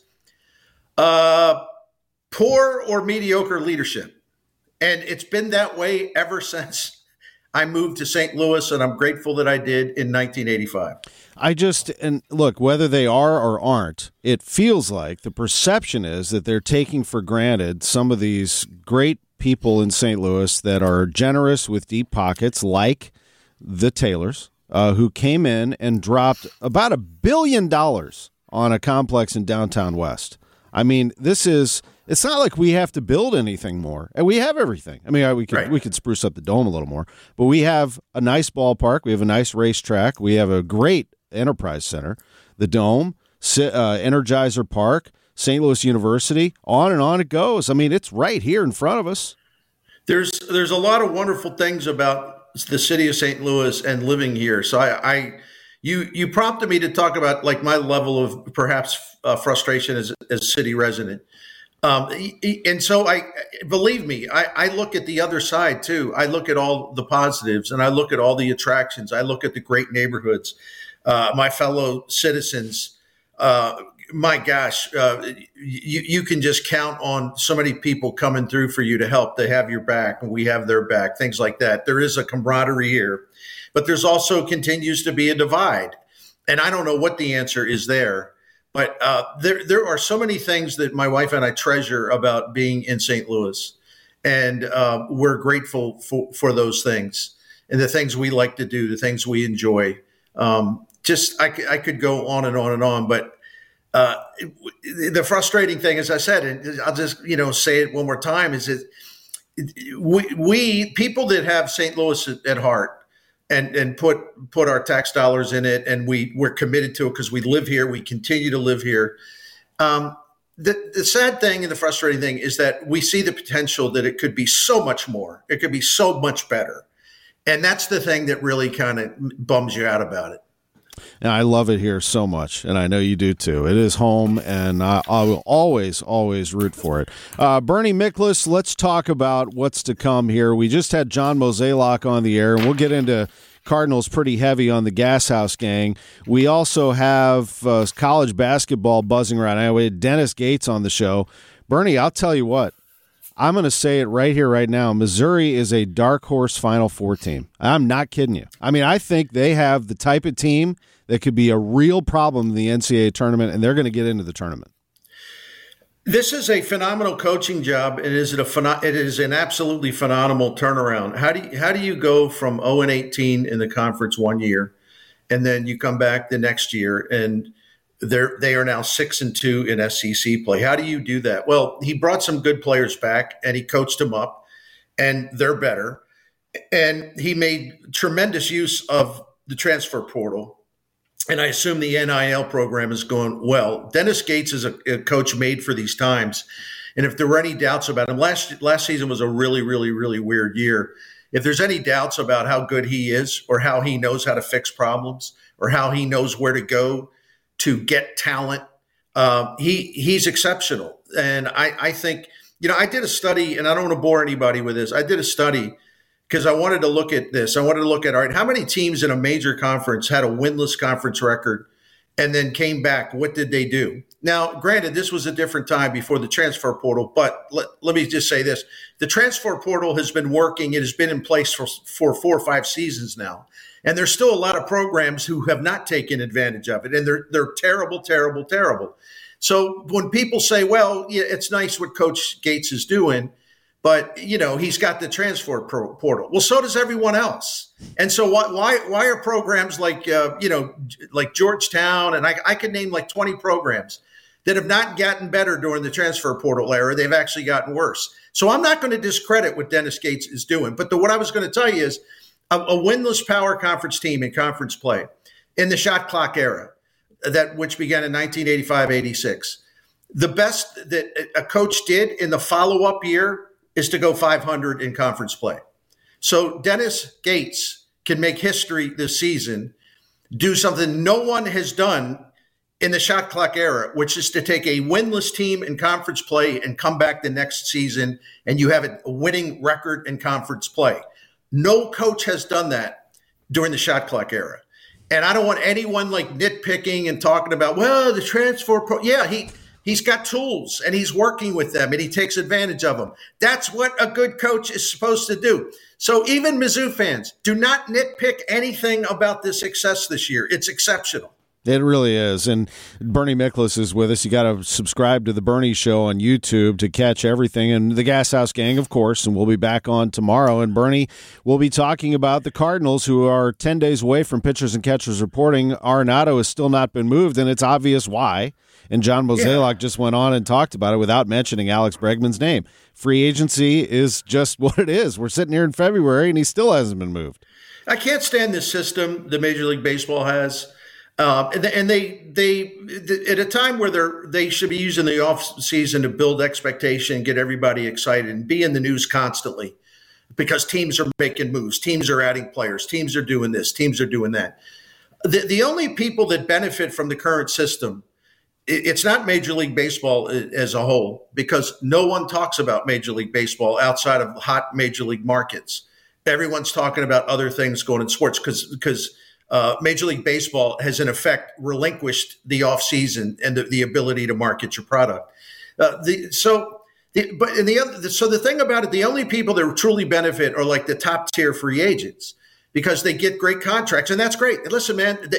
Uh, poor or mediocre leadership. And it's been that way ever since I moved to Saint Louis, and I'm grateful that I did in nineteen eighty-five. I just, and look, whether they are or aren't, it feels like the perception is that they're taking for granted some of these great people in Saint Louis that are generous with deep pockets, like the Taylors, uh, who came in and dropped about a billion dollars on a complex in downtown West. I mean, this is, it's not like we have to build anything more, and we have everything. I mean, we could right. we could spruce up the dome a little more, but we have a nice ballpark, we have a nice racetrack, we have a great Enterprise Center, the Dome, uh, Energizer Park, Saint Louis University, on and on it goes. I mean, it's right here in front of us. There's there's a lot of wonderful things about the city of Saint Louis and living here. So I, I you you prompted me to talk about like my level of perhaps uh, frustration as as a city resident. Um, and so I believe me, I, I look at the other side too. I look at all the positives, and I look at all the attractions. I look at the great neighborhoods. Uh, my fellow citizens, uh, my gosh, uh, you, you can just count on so many people coming through for you to help. They have your back, and we have their back, things like that. There is a camaraderie here, but there's also continues to be a divide. And I don't know what the answer is there, but uh, there there are so many things that my wife and I treasure about being in Saint Louis. And uh, we're grateful for, for those things and the things we like to do, the things we enjoy. Um, Just I, I could go on and on and on, but uh, the frustrating thing, as I said, and I'll just you know say it one more time, is that we, we people that have Saint Louis at, at heart and and put put our tax dollars in it, and we we're committed to it because we live here. We continue to live here. Um, the the sad thing and the frustrating thing is that we see the potential that it could be so much more. It could be so much better, and that's the thing that really kind of bums you out about it. And I love it here so much, and I know you do too. It is home, and I, I will always, always root for it. Uh, Bernie Miklasz, let's talk about what's to come here. We just had John Mozeliak on the air, and we'll get into Cardinals pretty heavy on the Gas House Gang. We also have uh, college basketball buzzing around. I we had Dennis Gates on the show. Bernie, I'll tell you what. I'm going to say it right here, right now. Missouri is a dark horse Final Four team. I'm not kidding you. I mean, I think they have the type of team that could be a real problem in the N C double A tournament, and they're going to get into the tournament. This is a phenomenal coaching job. It is a phen- it is an absolutely phenomenal turnaround. How do you, how do you go from oh and eighteen in the conference one year, and then you come back the next year and They're, they are now six and two in S E C play. How do you do that? Well, he brought some good players back and he coached them up, and they're better. And he made tremendous use of the transfer portal. And I assume the N I L program is going well. Dennis Gates is a, a coach made for these times. And if there were any doubts about him, last last season was a really, really, really weird year. If there's any doubts about how good he is or how he knows how to fix problems or how he knows where to go to get talent, uh, he he's exceptional. And I, I think, you know, I did a study, and I don't want to bore anybody with this. I did a study because I wanted to look at this. I wanted to look at, all right, how many teams in a major conference had a winless conference record and then came back? What did they do? Now, granted, this was a different time before the transfer portal, but let, let me just say this. The transfer portal has been working. It has been in place for, for four or five seasons now. And there's still a lot of programs who have not taken advantage of it. And they're they're terrible, terrible, terrible. So when people say, well, yeah, it's nice what Coach Gates is doing, but, you know, he's got the transfer portal. Well, so does everyone else. And so why why, why are programs like, uh, you know, like Georgetown, and I, I could name like twenty programs that have not gotten better during the transfer portal era. They've actually gotten worse. So I'm not going to discredit what Dennis Gates is doing. But the, what I was going to tell you is, A, a winless power conference team in conference play in the shot clock era, that which began in nineteen eighty-five eighty-six. The best that a coach did in the follow-up year is to go five hundred in conference play. So Dennis Gates can make history this season, do something no one has done in the shot clock era, which is to take a winless team in conference play and come back the next season, and you have a winning record in conference play. No coach has done that during the shot clock era. And I don't want anyone like nitpicking and talking about, well, the transfer pro. Yeah, he, he's got tools and he's working with them and he takes advantage of them. That's what a good coach is supposed to do. So even Mizzou fans, do not nitpick anything about the success this year. It's exceptional. It really is. And Bernie Miklasz is with us. You got to subscribe to the Bernie Show on YouTube to catch everything. And the Gas House Gang, of course, and we'll be back on tomorrow. And Bernie will be talking about the Cardinals, who are ten days away from pitchers and catchers reporting. Arenado has still not been moved, and it's obvious why. And John Mozeliak yeah. just went on and talked about it without mentioning Alex Bregman's name. Free agency is just what it is. We're sitting here in February, and he still hasn't been moved. I can't stand this system that Major League Baseball has. Um, and, and they they at a time where they're they should be using the off season to build expectation, get everybody excited, and be in the news constantly, because teams are making moves, teams are adding players, teams are doing this, teams are doing that. The the only people that benefit from the current system, it's not Major League Baseball as a whole, because no one talks about Major League Baseball outside of hot Major League markets. Everyone's talking about other things going in sports because because. Uh, Major League Baseball has, in effect, relinquished the offseason and the, the ability to market your product. Uh, the, so, the, but in the other, so the thing about it, the only people that truly benefit are like the top tier free agents, because they get great contracts, and that's great. And listen, man, they,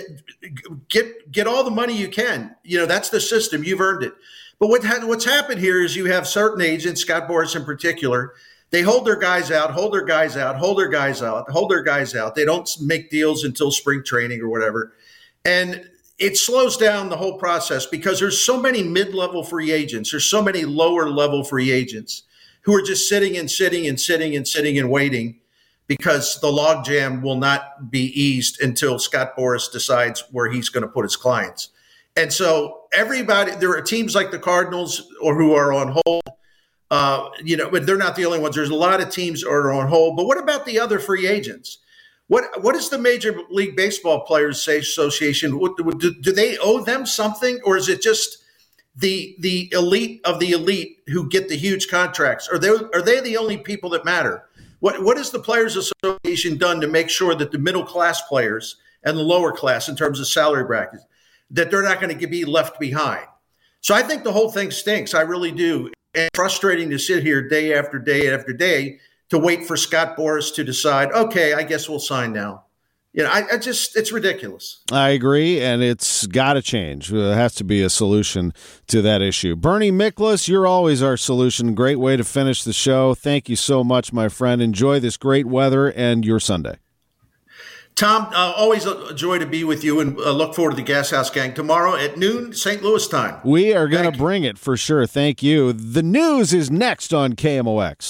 get get all the money you can. You know, that's the system. You've earned it. But what ha- what's happened here is you have certain agents, Scott Boras in particular. They hold their guys out, hold their guys out, hold their guys out, hold their guys out. They don't make deals until spring training or whatever. And it slows down the whole process because there's so many mid-level free agents. There's so many lower-level free agents who are just sitting and sitting and sitting and sitting and waiting because the logjam will not be eased until Scott Boras decides where he's going to put his clients. And so everybody, there are teams like the Cardinals or who are on hold, uh, you know, but they're not the only ones. There's a lot of teams that are on hold. But what about the other free agents? What What is the Major League Baseball Players Association? What, do, do they owe them something, or is it just the the elite of the elite who get the huge contracts? Are they are they the only people that matter? What What has the Players Association done to make sure that the middle class players and the lower class, in terms of salary brackets, that they're not going to be left behind? So I think the whole thing stinks. I really do. And it's frustrating to sit here day after day after day to wait for Scott Boras to decide, okay, I guess we'll sign now. You know, I, I just, it's ridiculous. I agree, and it's got to change. There has to be a solution to that issue. Bernie Miklasz, you're always our solution. Great way to finish the show. Thank you so much, my friend. Enjoy this great weather and your Sunday. Tom, uh, always a joy to be with you, and uh, look forward to the Gas House Gang tomorrow at noon Saint Louis time. We are going to bring it for sure. Thank you. The news is next on K M O X.